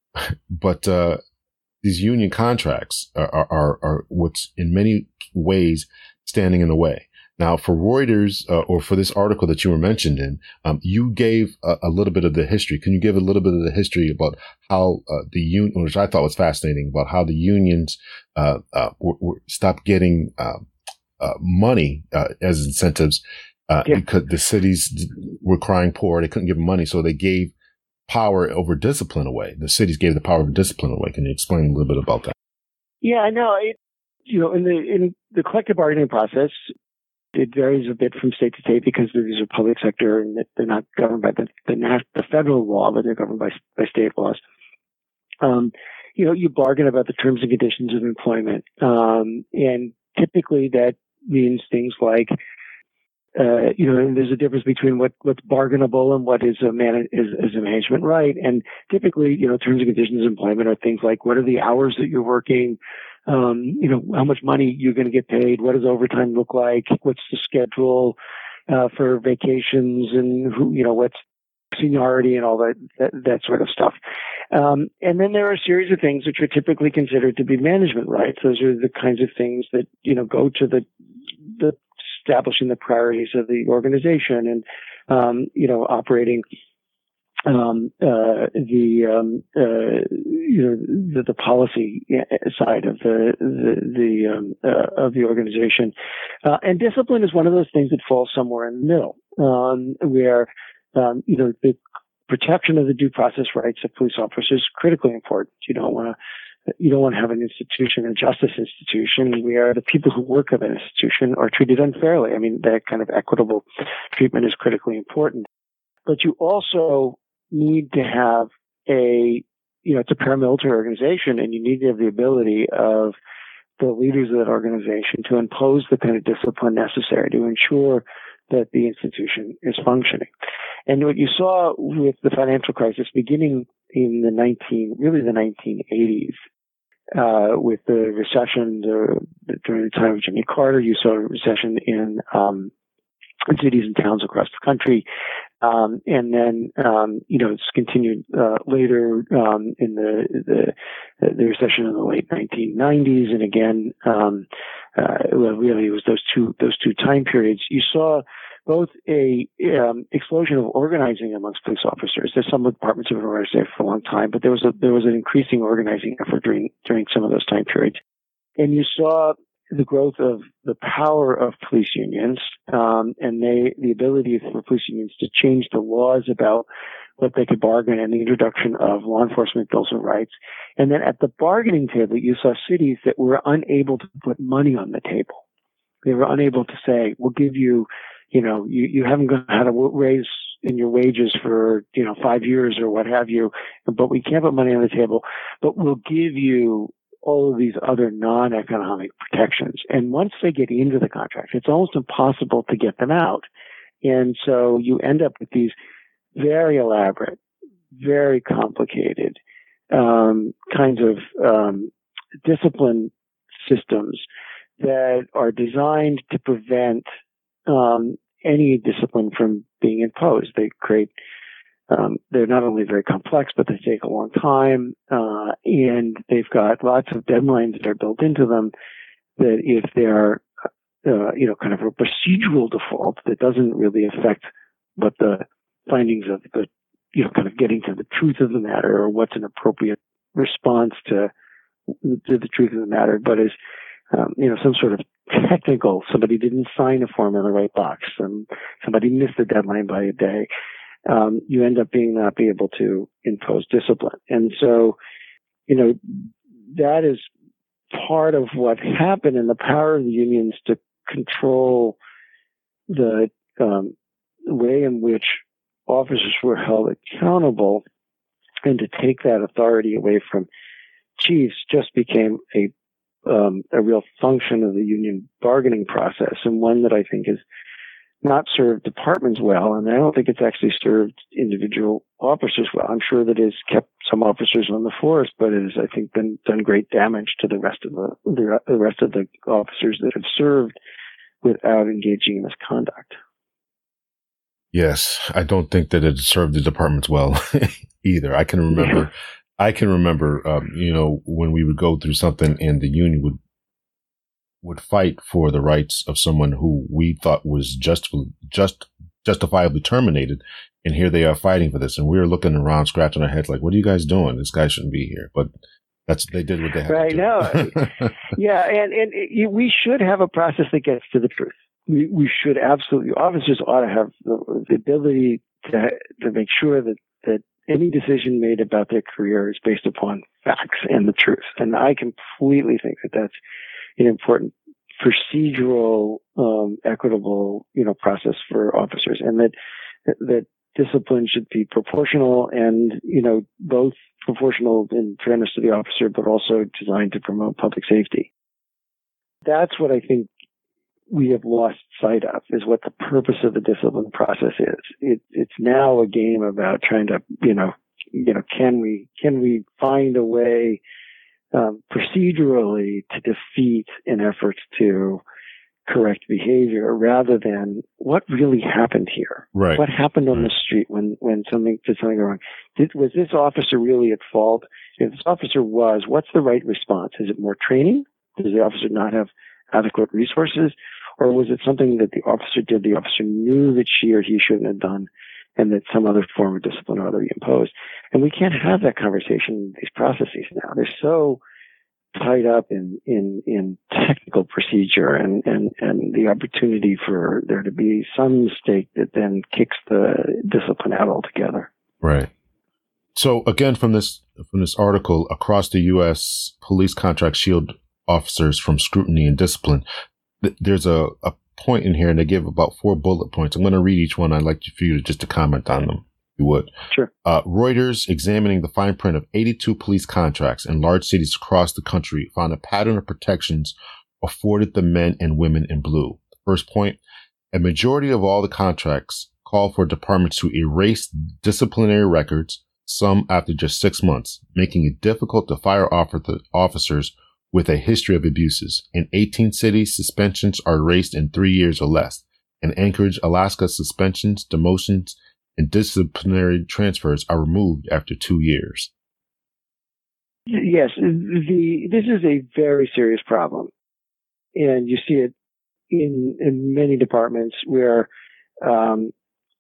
but, uh, these union contracts are, are, are what's in many ways standing in the way. Now, for Reuters, uh, or for this article that you were mentioned in, um, you gave a, a little bit of the history. Can you give a little bit of the history about how uh, the union, which I thought was fascinating, about how the unions uh, uh, were, were stopped getting uh, uh, money uh, as incentives uh, yeah. because the cities were crying poor. They couldn't give them money, so they gave power over discipline away. The cities gave the power over discipline away. Can you explain a little bit about that? Yeah, no, it, you know, in the in the collective bargaining process, it varies a bit from state to state because these are public sector and they're not governed by the the, the federal law, but they're governed by by state laws. Um, you know, you bargain about the terms and conditions of employment, um, and typically that means things like, uh, you know, there's a difference between what what's bargainable and what is a man is, is a management right. And typically, you know, terms and conditions of employment are things like what are the hours that you're working. Um, you know, how much money you're going to get paid, what does overtime look like, what's the schedule uh, for vacations, and who, you know, what's seniority and all that, that, that sort of stuff. Um, and then there are a series of things which are typically considered to be management rights. Those are the kinds of things that, you know, go to the, the establishing the priorities of the organization and, um, you know, operating um, uh, the um, uh, you know the, the policy side of the the, the um, uh, of the organization, uh, and discipline is one of those things that falls somewhere in the middle, um, where um, you know the protection of the due process rights of police officers is critically important. You don't want to you don't want to have an institution, a justice institution, where the people who work at an institution are treated unfairly. I mean, that kind of equitable treatment is critically important. But you also need to have a, you know, it's a paramilitary organization, and you need to have the ability of the leaders of that organization to impose the kind of discipline necessary to ensure that the institution is functioning. And what you saw with the financial crisis beginning in the nineteen, really the nineteen eighties, uh, with the recession the, during the time of Jimmy Carter, you saw a recession in, um, in cities and towns across the country. Um, and then, um, you know, it's continued, uh, later, um, in the, the, the recession in the late nineteen nineties. And again, um, uh, well, really it was those two, those two time periods. You saw both a, um, explosion of organizing amongst police officers. There's some departments have been organized there for a long time, but there was a, there was an increasing organizing effort during, during some of those time periods. And you saw the growth of the power of police unions, um, and they, the ability for police unions to change the laws about what they could bargain, and the introduction of law enforcement bills of rights. And then at the bargaining table, you saw cities that were unable to put money on the table. They were unable to say, we'll give you, you know, you, you haven't had a raise in your wages for, you know, five years or what have you, but we can't put money on the table, but we'll give you all of these other non-economic protections. And once they get into the contract, it's almost impossible to get them out. And so you end up with these very elaborate, very complicated um, kinds of um, discipline systems that are designed to prevent um, any discipline from being imposed. They create Um, they're not only very complex, but they take a long time, uh, and they've got lots of deadlines that are built into them that if they're, uh, you know, kind of a procedural default that doesn't really affect what the findings of the, you know, kind of getting to the truth of the matter or what's an appropriate response to, to the truth of the matter, but is, um, you know, some sort of technical, somebody didn't sign a form in the right box, and somebody missed the deadline by a day. Um, you end up being not be able to impose discipline. And so, you know, that is part of what happened in the power of the unions to control the um, way in which officers were held accountable, and to take that authority away from chiefs just became a um, a real function of the union bargaining process, and one that I think is not served departments well, and I don't think it's actually served individual officers well. I'm sure that it's kept some officers on the force, but it has, I think, been done great damage to the rest of the, the, the rest of the officers that have served without engaging in this conduct. Yes, I don't think that it served the departments well either. I can remember, yeah. I can remember, um, you know, when we would go through something and the union would would fight for the rights of someone who we thought was just, just justifiably terminated. And here they are fighting for this. And we were looking around, scratching our heads like, what are you guys doing? This guy shouldn't be here. But that's, they did what they had right, to do. No. Yeah. And, and it, we should have a process that gets to the truth. We, we should absolutely, officers ought to have the, the ability to, to make sure that, that any decision made about their career is based upon facts and the truth. And I completely think that that's an important procedural, um, equitable, you know, process for officers, and that that discipline should be proportional and, you know, both proportional in fairness to the officer, but also designed to promote public safety. That's what I think we have lost sight of, is what the purpose of the discipline process is. It, it's now a game about trying to, you know, you know, can we can we find a way Um, procedurally to defeat an effort to correct behavior, rather than what really happened here. Right. What happened on right. the street when, when something did something wrong? Did, was this officer really at fault? If this officer was, what's the right response? Is it more training? Does the officer not have adequate resources? Or was it something that the officer did, the officer knew that she or he shouldn't have done, and that some other form of discipline ought to be imposed. And we can't have that conversation in these processes now. They're so tied up in, in, in technical procedure and, and, and the opportunity for there to be some mistake that then kicks the discipline out altogether. Right. So again, from this, from this article, across the U S, police contracts shield officers from scrutiny and discipline. There's a, a point in here, and they give about four bullet points. I'm going to read each one. I'd like for you to just to comment on them, if you would. Sure. Uh, Reuters, examining the fine print of eighty-two police contracts in large cities across the country, found a pattern of protections afforded the men and women in blue. First point, a majority of all the contracts call for departments to erase disciplinary records, some after just six months, making it difficult to fire officers with a history of abuses. In eighteen cities, suspensions are erased in three years or less. In Anchorage, Alaska, suspensions, demotions, and disciplinary transfers are removed after two years. Yes, the this is a very serious problem, and you see it in in many departments where, um,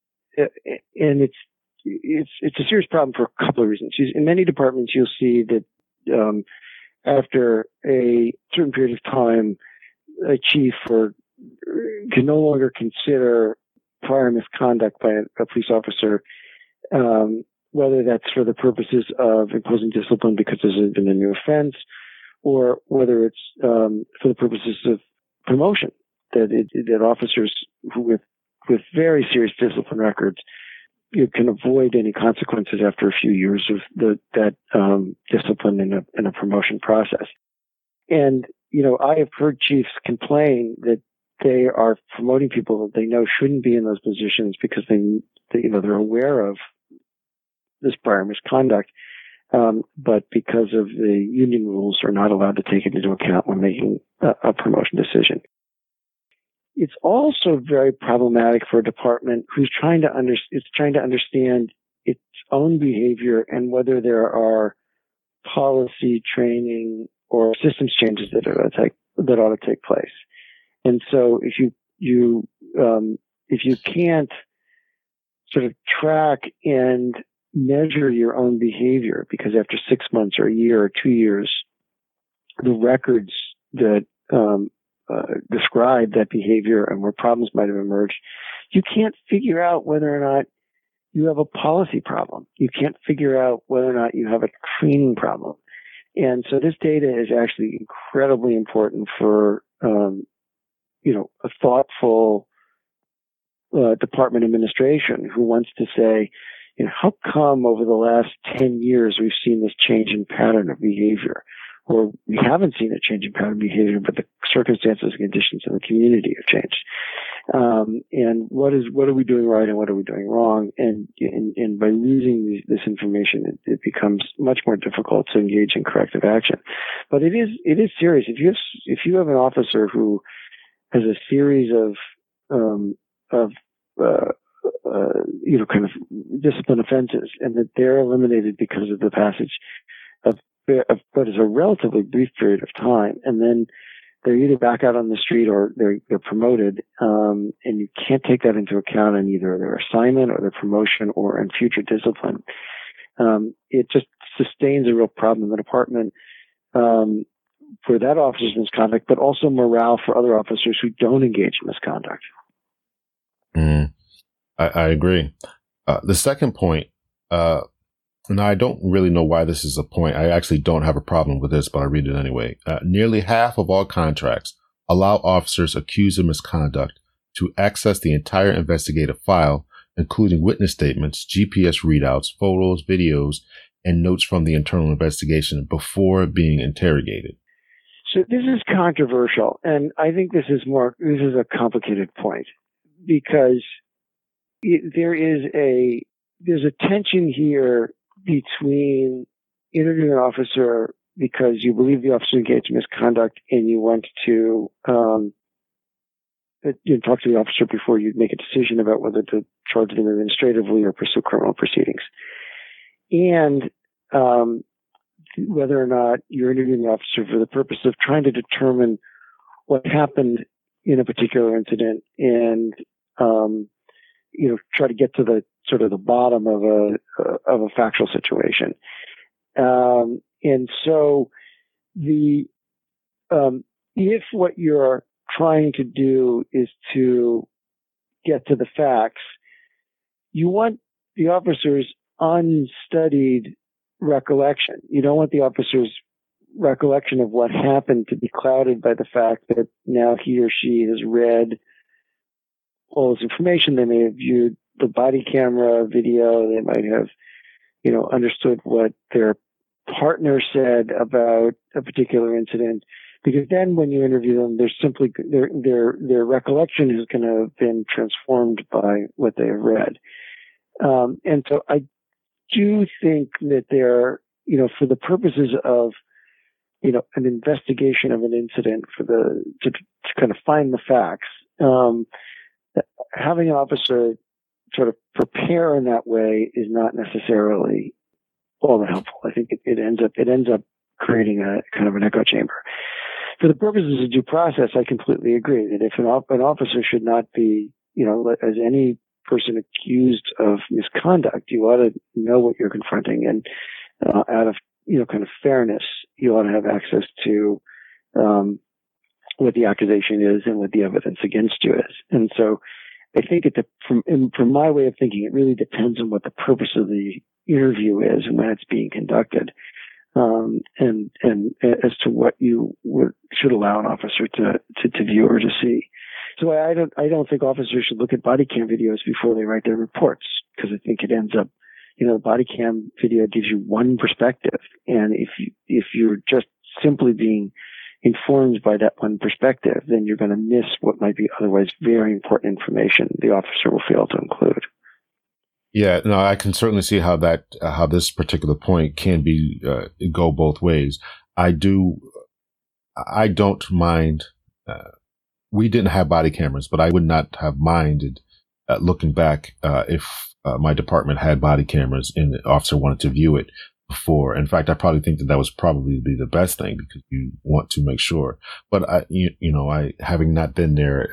and it's it's it's a serious problem for a couple of reasons. In many departments, you'll see that. Um, After a certain period of time, a chief or can no longer consider prior misconduct by a, a police officer, um, whether that's for the purposes of imposing discipline because there's been a new offense, or whether it's um, for the purposes of promotion. That it, that officers who with with very serious discipline records, you can avoid any consequences after a few years of the, that um, discipline in a, in a promotion process. And, you know, I have heard chiefs complain that they are promoting people that they know shouldn't be in those positions because they, they you know, they're aware of this prior misconduct, um, but because of the union rules are not allowed to take it into account when making a, a promotion decision. It's also very problematic for a department who's trying to under, is trying to understand its own behavior and whether there are policy, training, or systems changes that ought to take, that ought to take place. And so, if you you um, if you can't sort of track and measure your own behavior, because after six months or a year or two years, the records that um, Uh, describe that behavior and where problems might have emerged, you can't figure out whether or not you have a policy problem. You can't figure out whether or not you have a training problem. And so this data is actually incredibly important for, um, you know, a thoughtful uh, department administration who wants to say, you know, how come over the last ten years we've seen this change in pattern of behavior? Or we haven't seen a change in pattern of behavior, but the circumstances and conditions in the community have changed. Um, and what is what are we doing right and what are we doing wrong? And and, and by losing this information, it, it becomes much more difficult to engage in corrective action. But it is it is serious. If you have, if you have an officer who has a series of um, of uh, uh, you know kind of discipline offenses, and that they're eliminated because of the passage of of what is a relatively brief period of time, and then they're either back out on the street or they're they're promoted, um, and you can't take that into account in either their assignment or their promotion or in future discipline. Um, it just sustains a real problem in the department um, for that officer's misconduct, but also morale for other officers who don't engage in misconduct. Mm, I, I agree. Uh, the second point. Uh, Now, I don't really know why this is a point. I actually don't have a problem with this, but I read it anyway. Uh, nearly half of all contracts allow officers accused of misconduct to access the entire investigative file, including witness statements, G P S readouts, photos, videos, and notes from the internal investigation before being interrogated. So this is controversial, and I think this is more, this is a complicated point because it, there is a, there's a tension here between interviewing an officer because you believe the officer engaged in misconduct and you want to um, you know, talk to the officer before you make a decision about whether to charge them administratively or pursue criminal proceedings. And um, whether or not you're interviewing the officer for the purpose of trying to determine what happened in a particular incident and um, you know, try to get to the sort of the bottom of a of a factual situation. Um, and so the um, if what you're trying to do is to get to the facts, you want the officer's unstudied recollection. You don't want the officer's recollection of what happened to be clouded by the fact that now he or she has read all this information. They may have viewed the body camera video. They might have, you know, understood what their partner said about a particular incident. Because then when you interview them, they're simply, their, their, their recollection is going to have been transformed by what they have read. Um, and so I do think that they're, you know, for the purposes of, you know, an investigation of an incident, for the, to, to kind of find the facts, um, having an officer sort of prepare in that way is not necessarily all that helpful. I think it, it ends up, it ends up creating a kind of an echo chamber. For the purposes of due process, I completely agree that if an, an officer should not be, you know, as any person accused of misconduct, you ought to know what you're confronting, and uh, out of, you know, kind of fairness, you ought to have access to um, what the accusation is and what the evidence against you is. And so I think it, from, from my way of thinking, it really depends on what the purpose of the interview is and when it's being conducted. Um, and, and as to what you would, should allow an officer to, to, to view or to see. So I don't, I don't think officers should look at body cam videos before they write their reports, because I think it ends up, you know, the body cam video gives you one perspective. And if you, if you're just simply being informed by that one perspective, then you're going to miss what might be otherwise very important information the officer will fail to include. Yeah, no, I can certainly see how that, uh, how this particular point can be, uh, go both ways. I do, I don't mind, uh, we didn't have body cameras, but I would not have minded, uh, looking back, uh, if, uh, my department had body cameras and the officer wanted to view it before. In fact, I probably think that that was probably be the best thing, because you want to make sure. But I, you, you know, I, having not been there,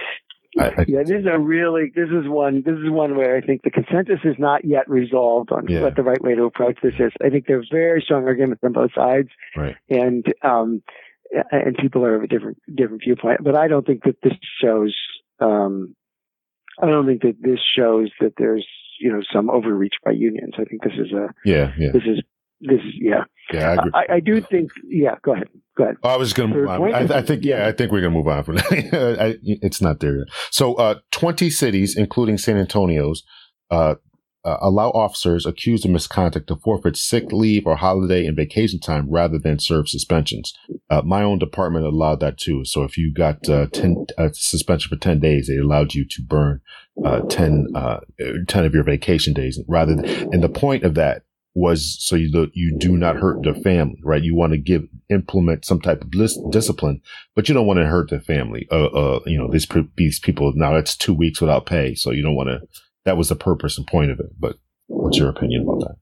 I, I, yeah, this is a really, this is one, this is one where I think the consensus is not yet resolved on yeah. what the right way to approach this is. I think there's very strong arguments on both sides, right. and um, and people are of a different different viewpoint. But I don't think that this shows, um, I don't think that this shows that there's, you know, some overreach by unions. I think this is a, yeah, yeah, this is this is yeah, yeah. I, agree. I, I do think, yeah. Go ahead. Go ahead. Oh, I was going to move on. I, I think, yeah, I think we're going to move on from that. I, it's not there yet. So, uh, twenty cities, including San Antonio's, uh, uh, allow officers accused of misconduct to forfeit sick leave or holiday and vacation time rather than serve suspensions. Uh, my own department allowed that too. So if you got, uh, ten, uh, suspension for ten days, they allowed you to burn, uh, ten, uh, ten of your vacation days rather than, and the point of that was so you do, you do not hurt their family, right? You want to give, implement some type of list, discipline, but you don't want to hurt their family. Uh, uh, you know, these, these people, now it's two weeks without pay. So you don't want to, that was the purpose and point of it. But what's your opinion about that?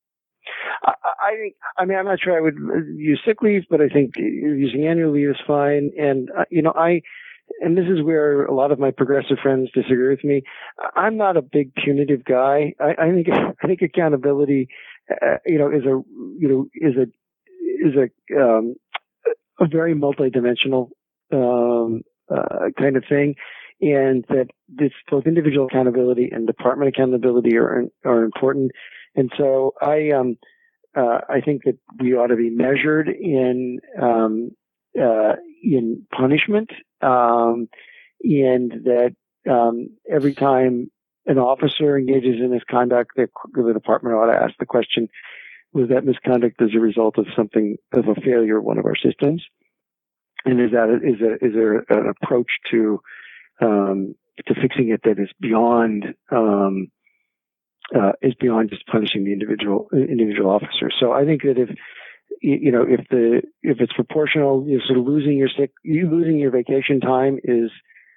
I, I think, I mean, I'm not sure I would use sick leave, but I think using annual leave is fine. And, uh, you know, I, and this is where a lot of my progressive friends disagree with me. I'm not a big punitive guy. I, I think, I think accountability, Uh, you know, is a, you know, is a, is a, um, a very multidimensional, um, uh, kind of thing. And that this both individual accountability and department accountability are, are important. And so I, um, uh, I think that we ought to be measured in, um, uh, in punishment, um, and that, um, every time an officer engages in misconduct, the, the department ought to ask the question, was that misconduct as a result of something, of a failure of one of our systems? And is that, is a, is there an approach to, um, to fixing it that is beyond, um, uh, is beyond just punishing the individual, individual officer? So I think that if, you know, if the, if it's proportional, you're sort of losing your sick, you losing your vacation time is,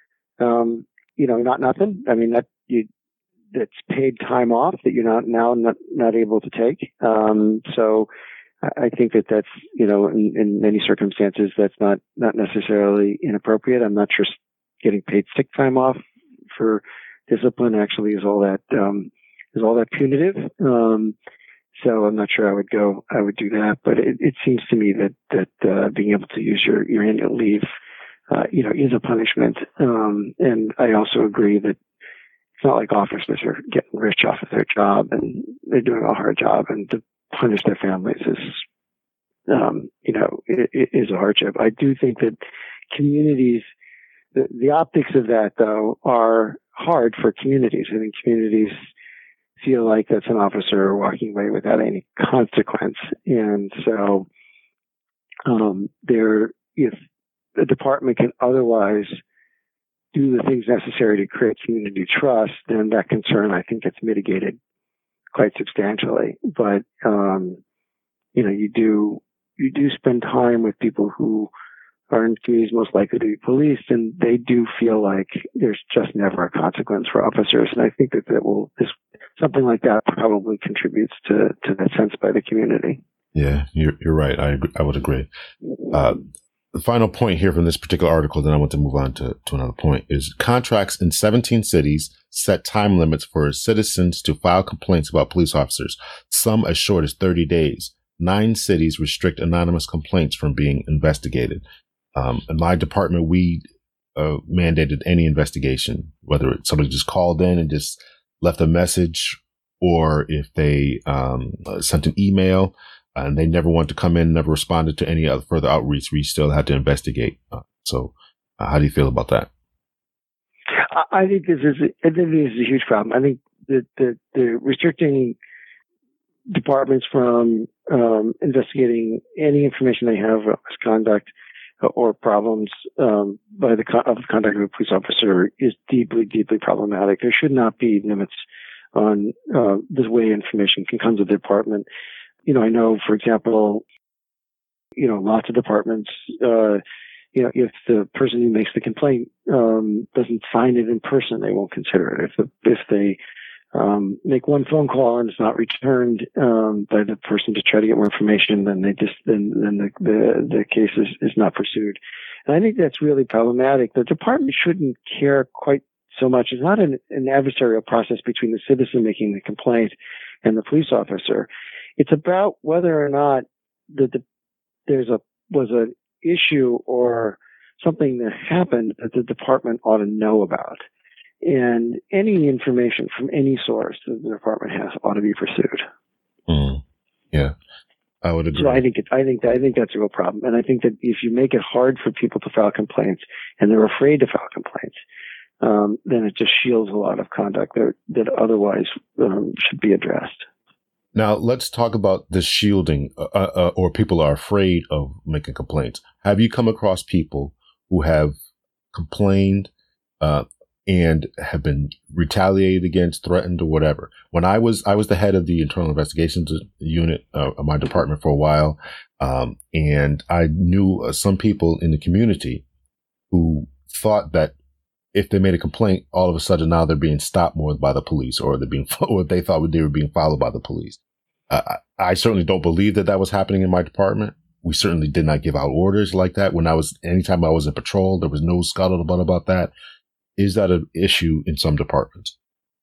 um, you know, not nothing. I mean, that you, that's paid time off that you're not now not, not able to take. Um, so I think that that's, you know, in, in many circumstances, that's not, not necessarily inappropriate. I'm not sure getting paid sick time off for discipline actually is all that, um, is all that punitive. Um, so I'm not sure I would go, I would do that. But it, it seems to me that, that, uh, being able to use your, your annual leave, uh, you know, is a punishment. Um, and I also agree that it's not like officers are getting rich off of their job and they're doing a hard job, and to punish their families is, um, you know, it, it is a hardship. I do think that communities, the, the optics of that though are hard for communities. I think communities feel like that's an officer walking away without any consequence. And so, um, there, if the department can otherwise do the things necessary to create community trust, then that concern, I think, gets mitigated quite substantially. But, um, you know, you do, you do spend time with people who are in communities most likely to be policed, and they do feel like there's just never a consequence for officers. And I think that that will, this, something like that probably contributes to, to that sense by the community. Yeah, you're, you're right. I agree, I would agree. Uh, The final point here from this particular article, then I want to move on to, to another point, is contracts in seventeen cities set time limits for citizens to file complaints about police officers, some as short as thirty days. Nine cities restrict anonymous complaints from being investigated. Um, in my department, we uh, mandated any investigation, whether somebody just called in and just left a message, or if they um, uh, sent an email, and they never wanted to come in, never responded to any other further outreach. We still had to investigate. Uh, so uh, how do you feel about that? I think this is, I think this is a huge problem. I think that the, the restricting departments from um, investigating any information they have of misconduct or problems um, by the of the conduct of a police officer is deeply, deeply problematic. There should not be limits on uh, the way information can come to the department. You know, I know, for example, you know, lots of departments, uh, you know, if the person who makes the complaint, um, doesn't sign it in person, they won't consider it. If the, if they, um, make one phone call and it's not returned, um, by the person to try to get more information, then they just, then, then the, the, the case is, is not pursued. And I think that's really problematic. The department shouldn't care quite so much. It's not an, an adversarial process between the citizen making the complaint and the police officer. It's about whether or not the, the there's a was an issue or something that happened that the department ought to know about, and any information from any source that the department has ought to be pursued. Mm. Yeah, I would agree. So I think it, I think that, I think that's a real problem, and I think that if you make it hard for people to file complaints and they're afraid to file complaints, um, then it just shields a lot of conduct that that otherwise um, should be addressed. Now, let's talk about the shielding, uh, uh, or people are afraid of making complaints. Have you come across people who have complained uh, and have been retaliated against, threatened, or whatever? When I was, I was the head of the internal investigations unit uh, of my department for a while, um, and I knew uh, some people in the community who thought that if they made a complaint, all of a sudden now they're being stopped more by the police, or they're being, or they thought they were being followed by the police. Uh, I certainly don't believe that that was happening in my department. We certainly did not give out orders like that. When I was, anytime I was in patrol, there was no scuttlebutt about that. Is that an issue in some departments?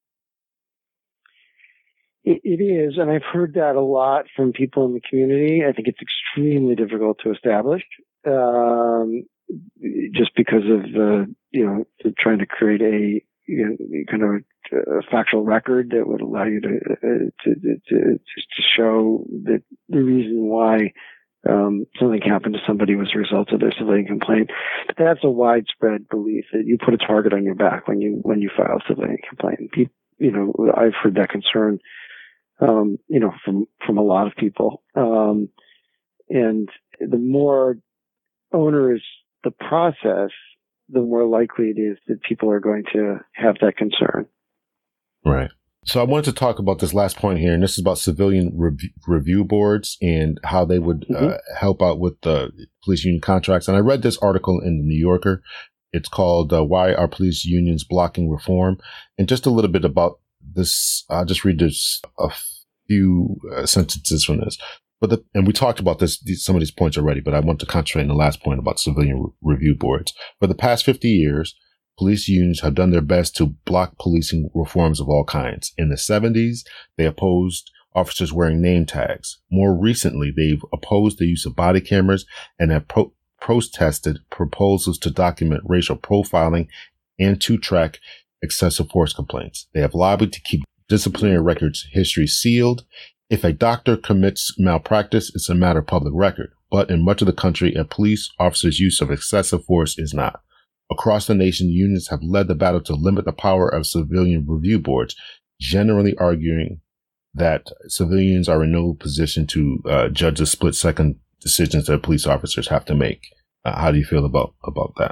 It, it is, and I've heard that a lot from people in the community. I think it's extremely difficult to establish. Um, just because of the, you know, trying to create a, you know, kind of a, a factual record that would allow you to, uh, to, to, to show that the reason why, um, something happened to somebody was a result of their civilian complaint. But that's a widespread belief that you put a target on your back when you, when you file a civilian complaint. And people, you know, I've heard that concern, um, you know, from, from a lot of people. Um, and the more onerous the process, the more likely it is that people are going to have that concern. Right. So I wanted to talk about this last point here, and this is about civilian rev- review boards and how they would mm-hmm. uh, help out with the police union contracts. And I read this article in the New Yorker. It's called uh, Why Are Police Unions Blocking Reform? And just a little bit about this. I'll just read this, a few uh, sentences from this. But the, and we talked about this, these, some of these points already, but I want to concentrate on the last point about civilian re- review boards. For the past fifty years, police unions have done their best to block policing reforms of all kinds. In the seventies, they opposed officers wearing name tags. More recently, they've opposed the use of body cameras and have pro- protested proposals to document racial profiling and to track excessive force complaints. They have lobbied to keep disciplinary records history sealed. If a doctor commits malpractice, it's a matter of public record. But in much of the country, a police officer's use of excessive force is not. Across the nation, unions have led the battle to limit the power of civilian review boards, generally arguing that civilians are in no position to uh, judge the split-second decisions that police officers have to make. Uh, how do you feel about, about that?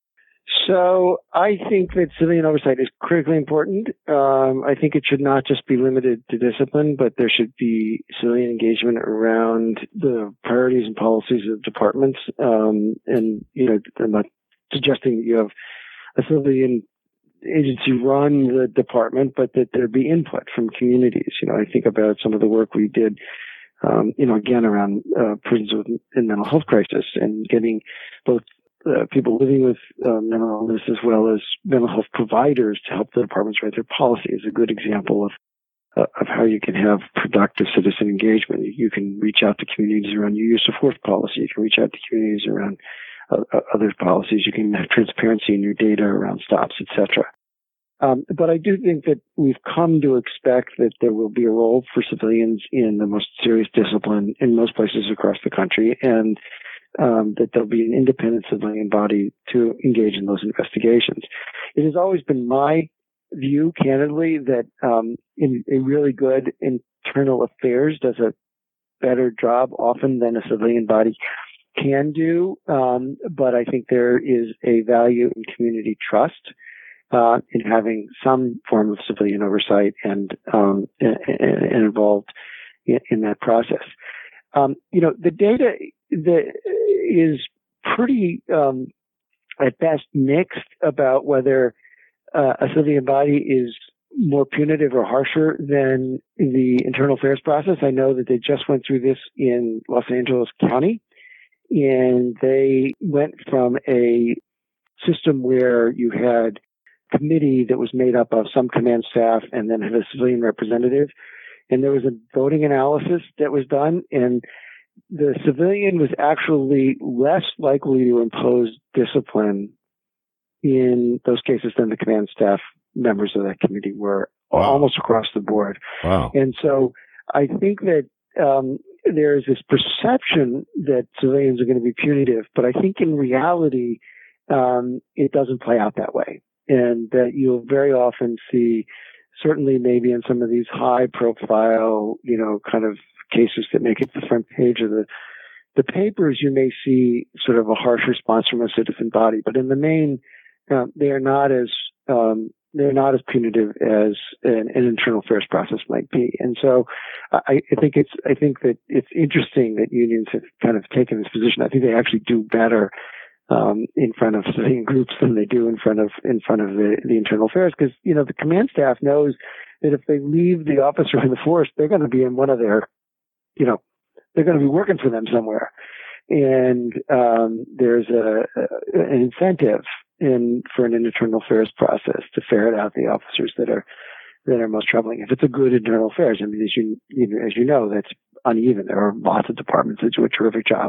So I think that civilian oversight is critically important. Um, I think it should not just be limited to discipline, but there should be civilian engagement around the priorities and policies of departments. Um, and, you know, I'm not suggesting that you have a civilian agency run the department, but that there be input from communities. You know, I think about some of the work we did, um, you know, again, around uh, prisons with, in mental health crisis and getting both uh, people living with uh, mental illness as well as mental health providers to help the departments write their policy is a good example of uh, of how you can have productive citizen engagement. You can reach out to communities around your use of force policy. You can reach out to communities around uh, other policies. You can have transparency in your data around stops, et cetera. Um, but I do think that we've come to expect that there will be a role for civilians in the most serious discipline in most places across the country, and um, that there'll be an independent civilian body to engage in those investigations. It has always been my view, candidly, that um, in a really good internal affairs does a better job often than a civilian body can do. Um, but I think there is a value in community trust uh, in having some form of civilian oversight and um, and, and involved in, in that process. Um, you know, the data that is pretty um, at best mixed about whether Uh, a civilian body is more punitive or harsher than the internal affairs process. I know that they just went through this in Los Angeles County, and they went from a system where you had a committee that was made up of some command staff and then had a civilian representative, and there was a voting analysis that was done, and the civilian was actually less likely to impose discipline in those cases than the command staff members of that committee were, wow. almost across the board. Wow. And so I think that um, there's this perception that civilians are going to be punitive, but I think in reality, um, it doesn't play out that way. And that you'll very often see, certainly maybe in some of these high profile, you know, kind of cases that make it the front page of the, the papers, you may see sort of a harsh response from a citizen body, but in the main, Uh, they are not as um, they're not as punitive as an, an internal affairs process might be, and so I, I think it's I think that it's interesting that unions have kind of taken this position. I think they actually do better um, in front of civilian groups than they do in front of in front of the, the internal affairs, because you know the command staff knows that if they leave the officer in the force, they're going to be in one of their, you know, they're going to be working for them somewhere, and um, there's a, a an incentive in for an internal affairs process to ferret out the officers that are that are most troubling. If it's a good internal affairs, I mean, as you, you know, as you know, that's uneven. There are lots of departments that do a terrific job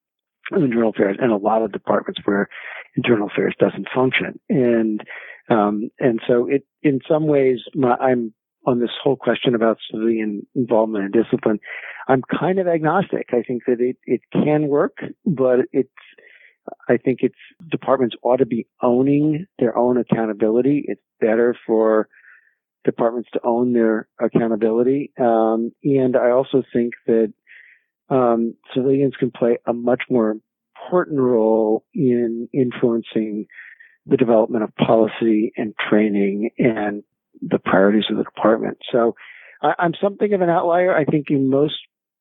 of internal affairs, and a lot of departments where internal affairs doesn't function. And um, and so it, in some ways, my, I'm on this whole question about civilian involvement and discipline. I'm kind of agnostic. I think that it it can work, but it's I think it's departments ought to be owning their own accountability. It's better for departments to own their accountability. Um, and I also think that um, civilians can play a much more important role in influencing the development of policy and training and the priorities of the department. So I, I'm something of an outlier. I think in most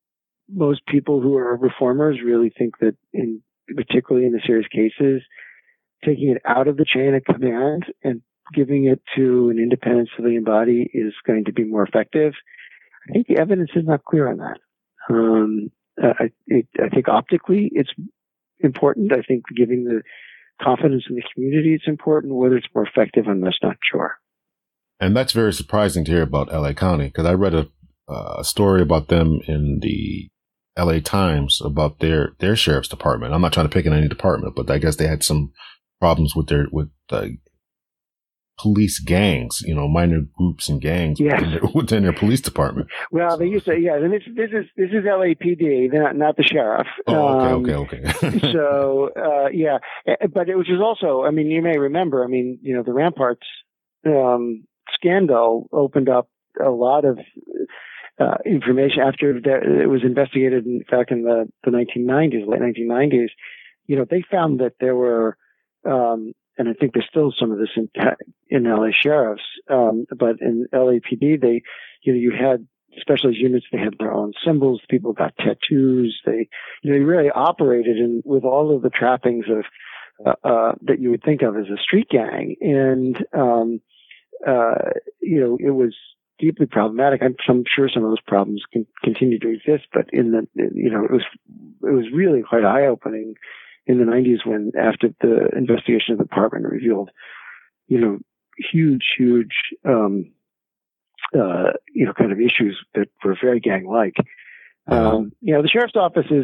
most people who are reformers really think that in particularly in the serious cases, taking it out of the chain of command and giving it to an independent civilian body is going to be more effective. I think the evidence is not clear on that. Um, I, it, I think optically it's important. I think giving the confidence in the community is important. Whether it's more effective, I'm just not sure. And that's very surprising to hear about L A County, because I read a, uh, a story about them in the L A Times about their, their sheriff's department. I'm not trying to pick on any department, but I guess they had some problems with their, with uh, police gangs, you know, minor groups and gangs yes. within, their, within their police department. Well, they used to, yeah, and this, this is, this is L A P D, not, not the sheriff. Oh, okay, um, okay, okay. so, uh, yeah, but it was just also, I mean, you may remember, I mean, you know, the Ramparts, um, scandal opened up a lot of uh, information after that it was investigated in, back in the, the nineteen nineties, late nineteen nineties. You know, they found that there were, um, and I think there's still some of this in, in L A sheriffs, um, but in L A P D, they, you know, you had specialist units, they had their own symbols, people got tattoos, they, you know, they really operated in, with all of the trappings of, uh, uh, that you would think of as a street gang. And, um, uh, you know, it was deeply problematic. I'm, I'm sure some of those problems can continue to exist, but in the, you know, it was, it was really quite eye-opening in the nineties when, after the investigation of the department revealed, you know, huge, huge, um, uh, you know, kind of issues that were very gang-like. Um, you know, the sheriff's office is,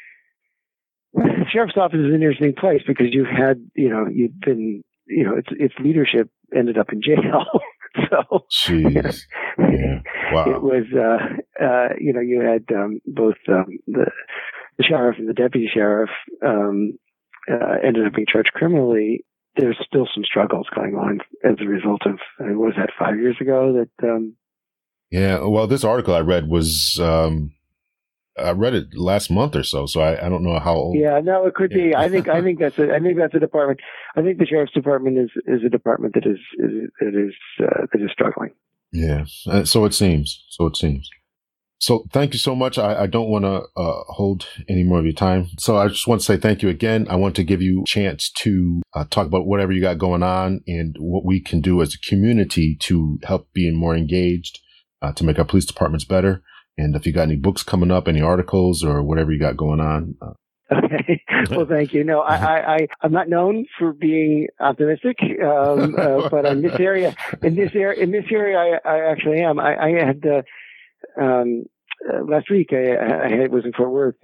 the sheriff's office is an interesting place because you had, you know, you've been, you know, its its leadership ended up in jail. so, Jeez. Yeah. Wow. It was, uh, uh, you know, you had um, both um, the the sheriff and the deputy sheriff um, uh, ended up being charged criminally. There's still some struggles going on as a result of, I mean, what was that, five years ago? That. Um, yeah. Well, this article I read was. Um, I read it last month or so, so I, I don't know how old. Yeah, no, it could yeah. be. I think I think that's a, I think that's a department. I think the sheriff's department is, is a department that is is that is uh, that is struggling. Yeah, uh, so it seems. So it seems. So thank you so much. I, I don't want to uh, hold any more of your time. So I just want to say thank you again. I want to give you a chance to uh, talk about whatever you got going on and what we can do as a community to help being more engaged, uh, to make our police departments better. And if you got any books coming up, any articles or whatever you got going on. Uh, okay. Well, thank you. No, I, I, I, I'm not known for being optimistic, um, uh, but in this area, in this area, in this area, I, I actually am. I, I had, uh, um, uh, last week, I, I had, was in Fort Worth,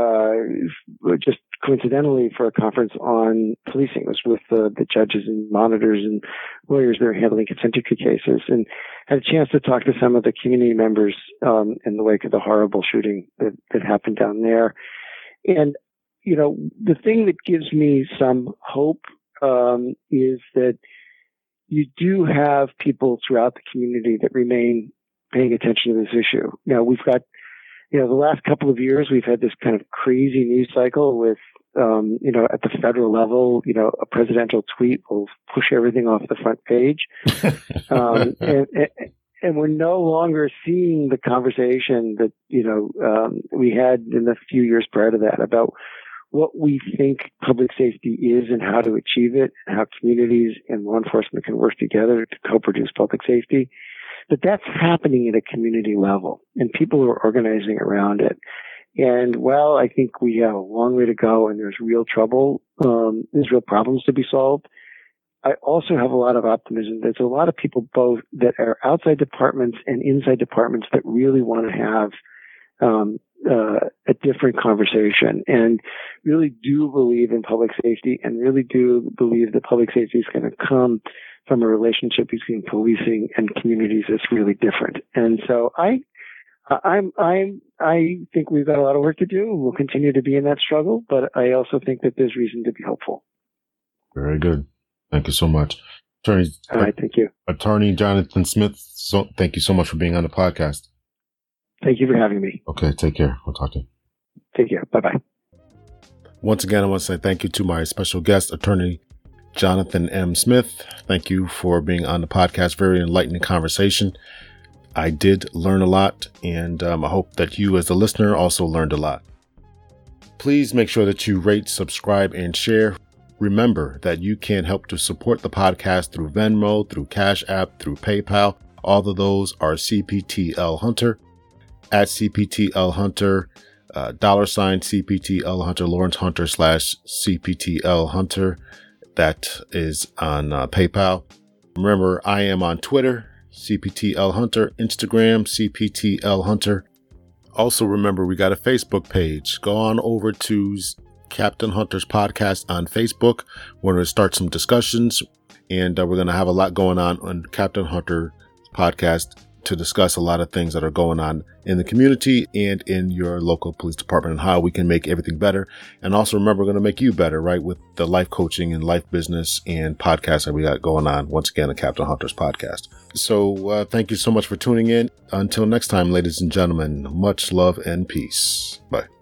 uh, just coincidentally for a conference on policing. It was with uh, the judges and monitors and lawyers that are handling consent decree cases, and had a chance to talk to some of the community members um, in the wake of the horrible shooting that, that happened down there. And, you know, the thing that gives me some hope um, is that you do have people throughout the community that remain paying attention to this issue. Now, we've got, you know, the last couple of years, we've had this kind of crazy news cycle with, um, you know, at the federal level, you know, a presidential tweet will push everything off the front page. um, and, and, and we're no longer seeing the conversation that, you know, um, we had in the few years prior to that about what we think public safety is and how to achieve it, and how communities and law enforcement can work together to co-produce public safety. But that's happening at a community level, and people are organizing around it. And while I think we have a long way to go and there's real trouble, um, there's real problems to be solved, I also have a lot of optimism. There's a lot of people both that are outside departments and inside departments that really want to have um, uh, a different conversation and really do believe in public safety and really do believe that public safety is going to come from a relationship between policing and communities that's really different. And so I, I'm, I'm, I think we've got a lot of work to do. We'll continue to be in that struggle, but I also think that there's reason to be hopeful. Very good. Thank you so much. Attorney, All right, thank you. Attorney Jonathan Smith, so thank you so much for being on the podcast. Thank you for having me. Okay, take care. We'll talk to you. Take care. Bye-bye. Once again, I want to say thank you to my special guest, Attorney Jonathan M. Smith. Thank you for being on the podcast. Very enlightening conversation. I did learn a lot, and um, I hope that you as a listener also learned a lot. Please make sure that you rate, subscribe, and share. Remember that you can help to support the podcast through Venmo, through Cash App, through PayPal. All of those are C P T L Hunter, at C P T L Hunter, uh, dollar sign C P T L Hunter, Lawrence Hunter slash C P T L Hunter. that is on uh, PayPal. Remember, I am on Twitter, C P T L Hunter, Instagram, C P T L Hunter. Also, remember, we got a Facebook page. Go on over to Captain Hunter's Podcast on Facebook. We're going to start some discussions, and uh, we're going to have a lot going on on Captain Hunter Podcast to discuss a lot of things that are going on in the community and in your local police department and how we can make everything better. And also remember, we're going to make you better, right? With the life coaching and life business and podcasts that we got going on once again at Captain Hunter's Podcast. So uh, thank you so much for tuning in. Until next time, ladies and gentlemen, much love and peace. Bye.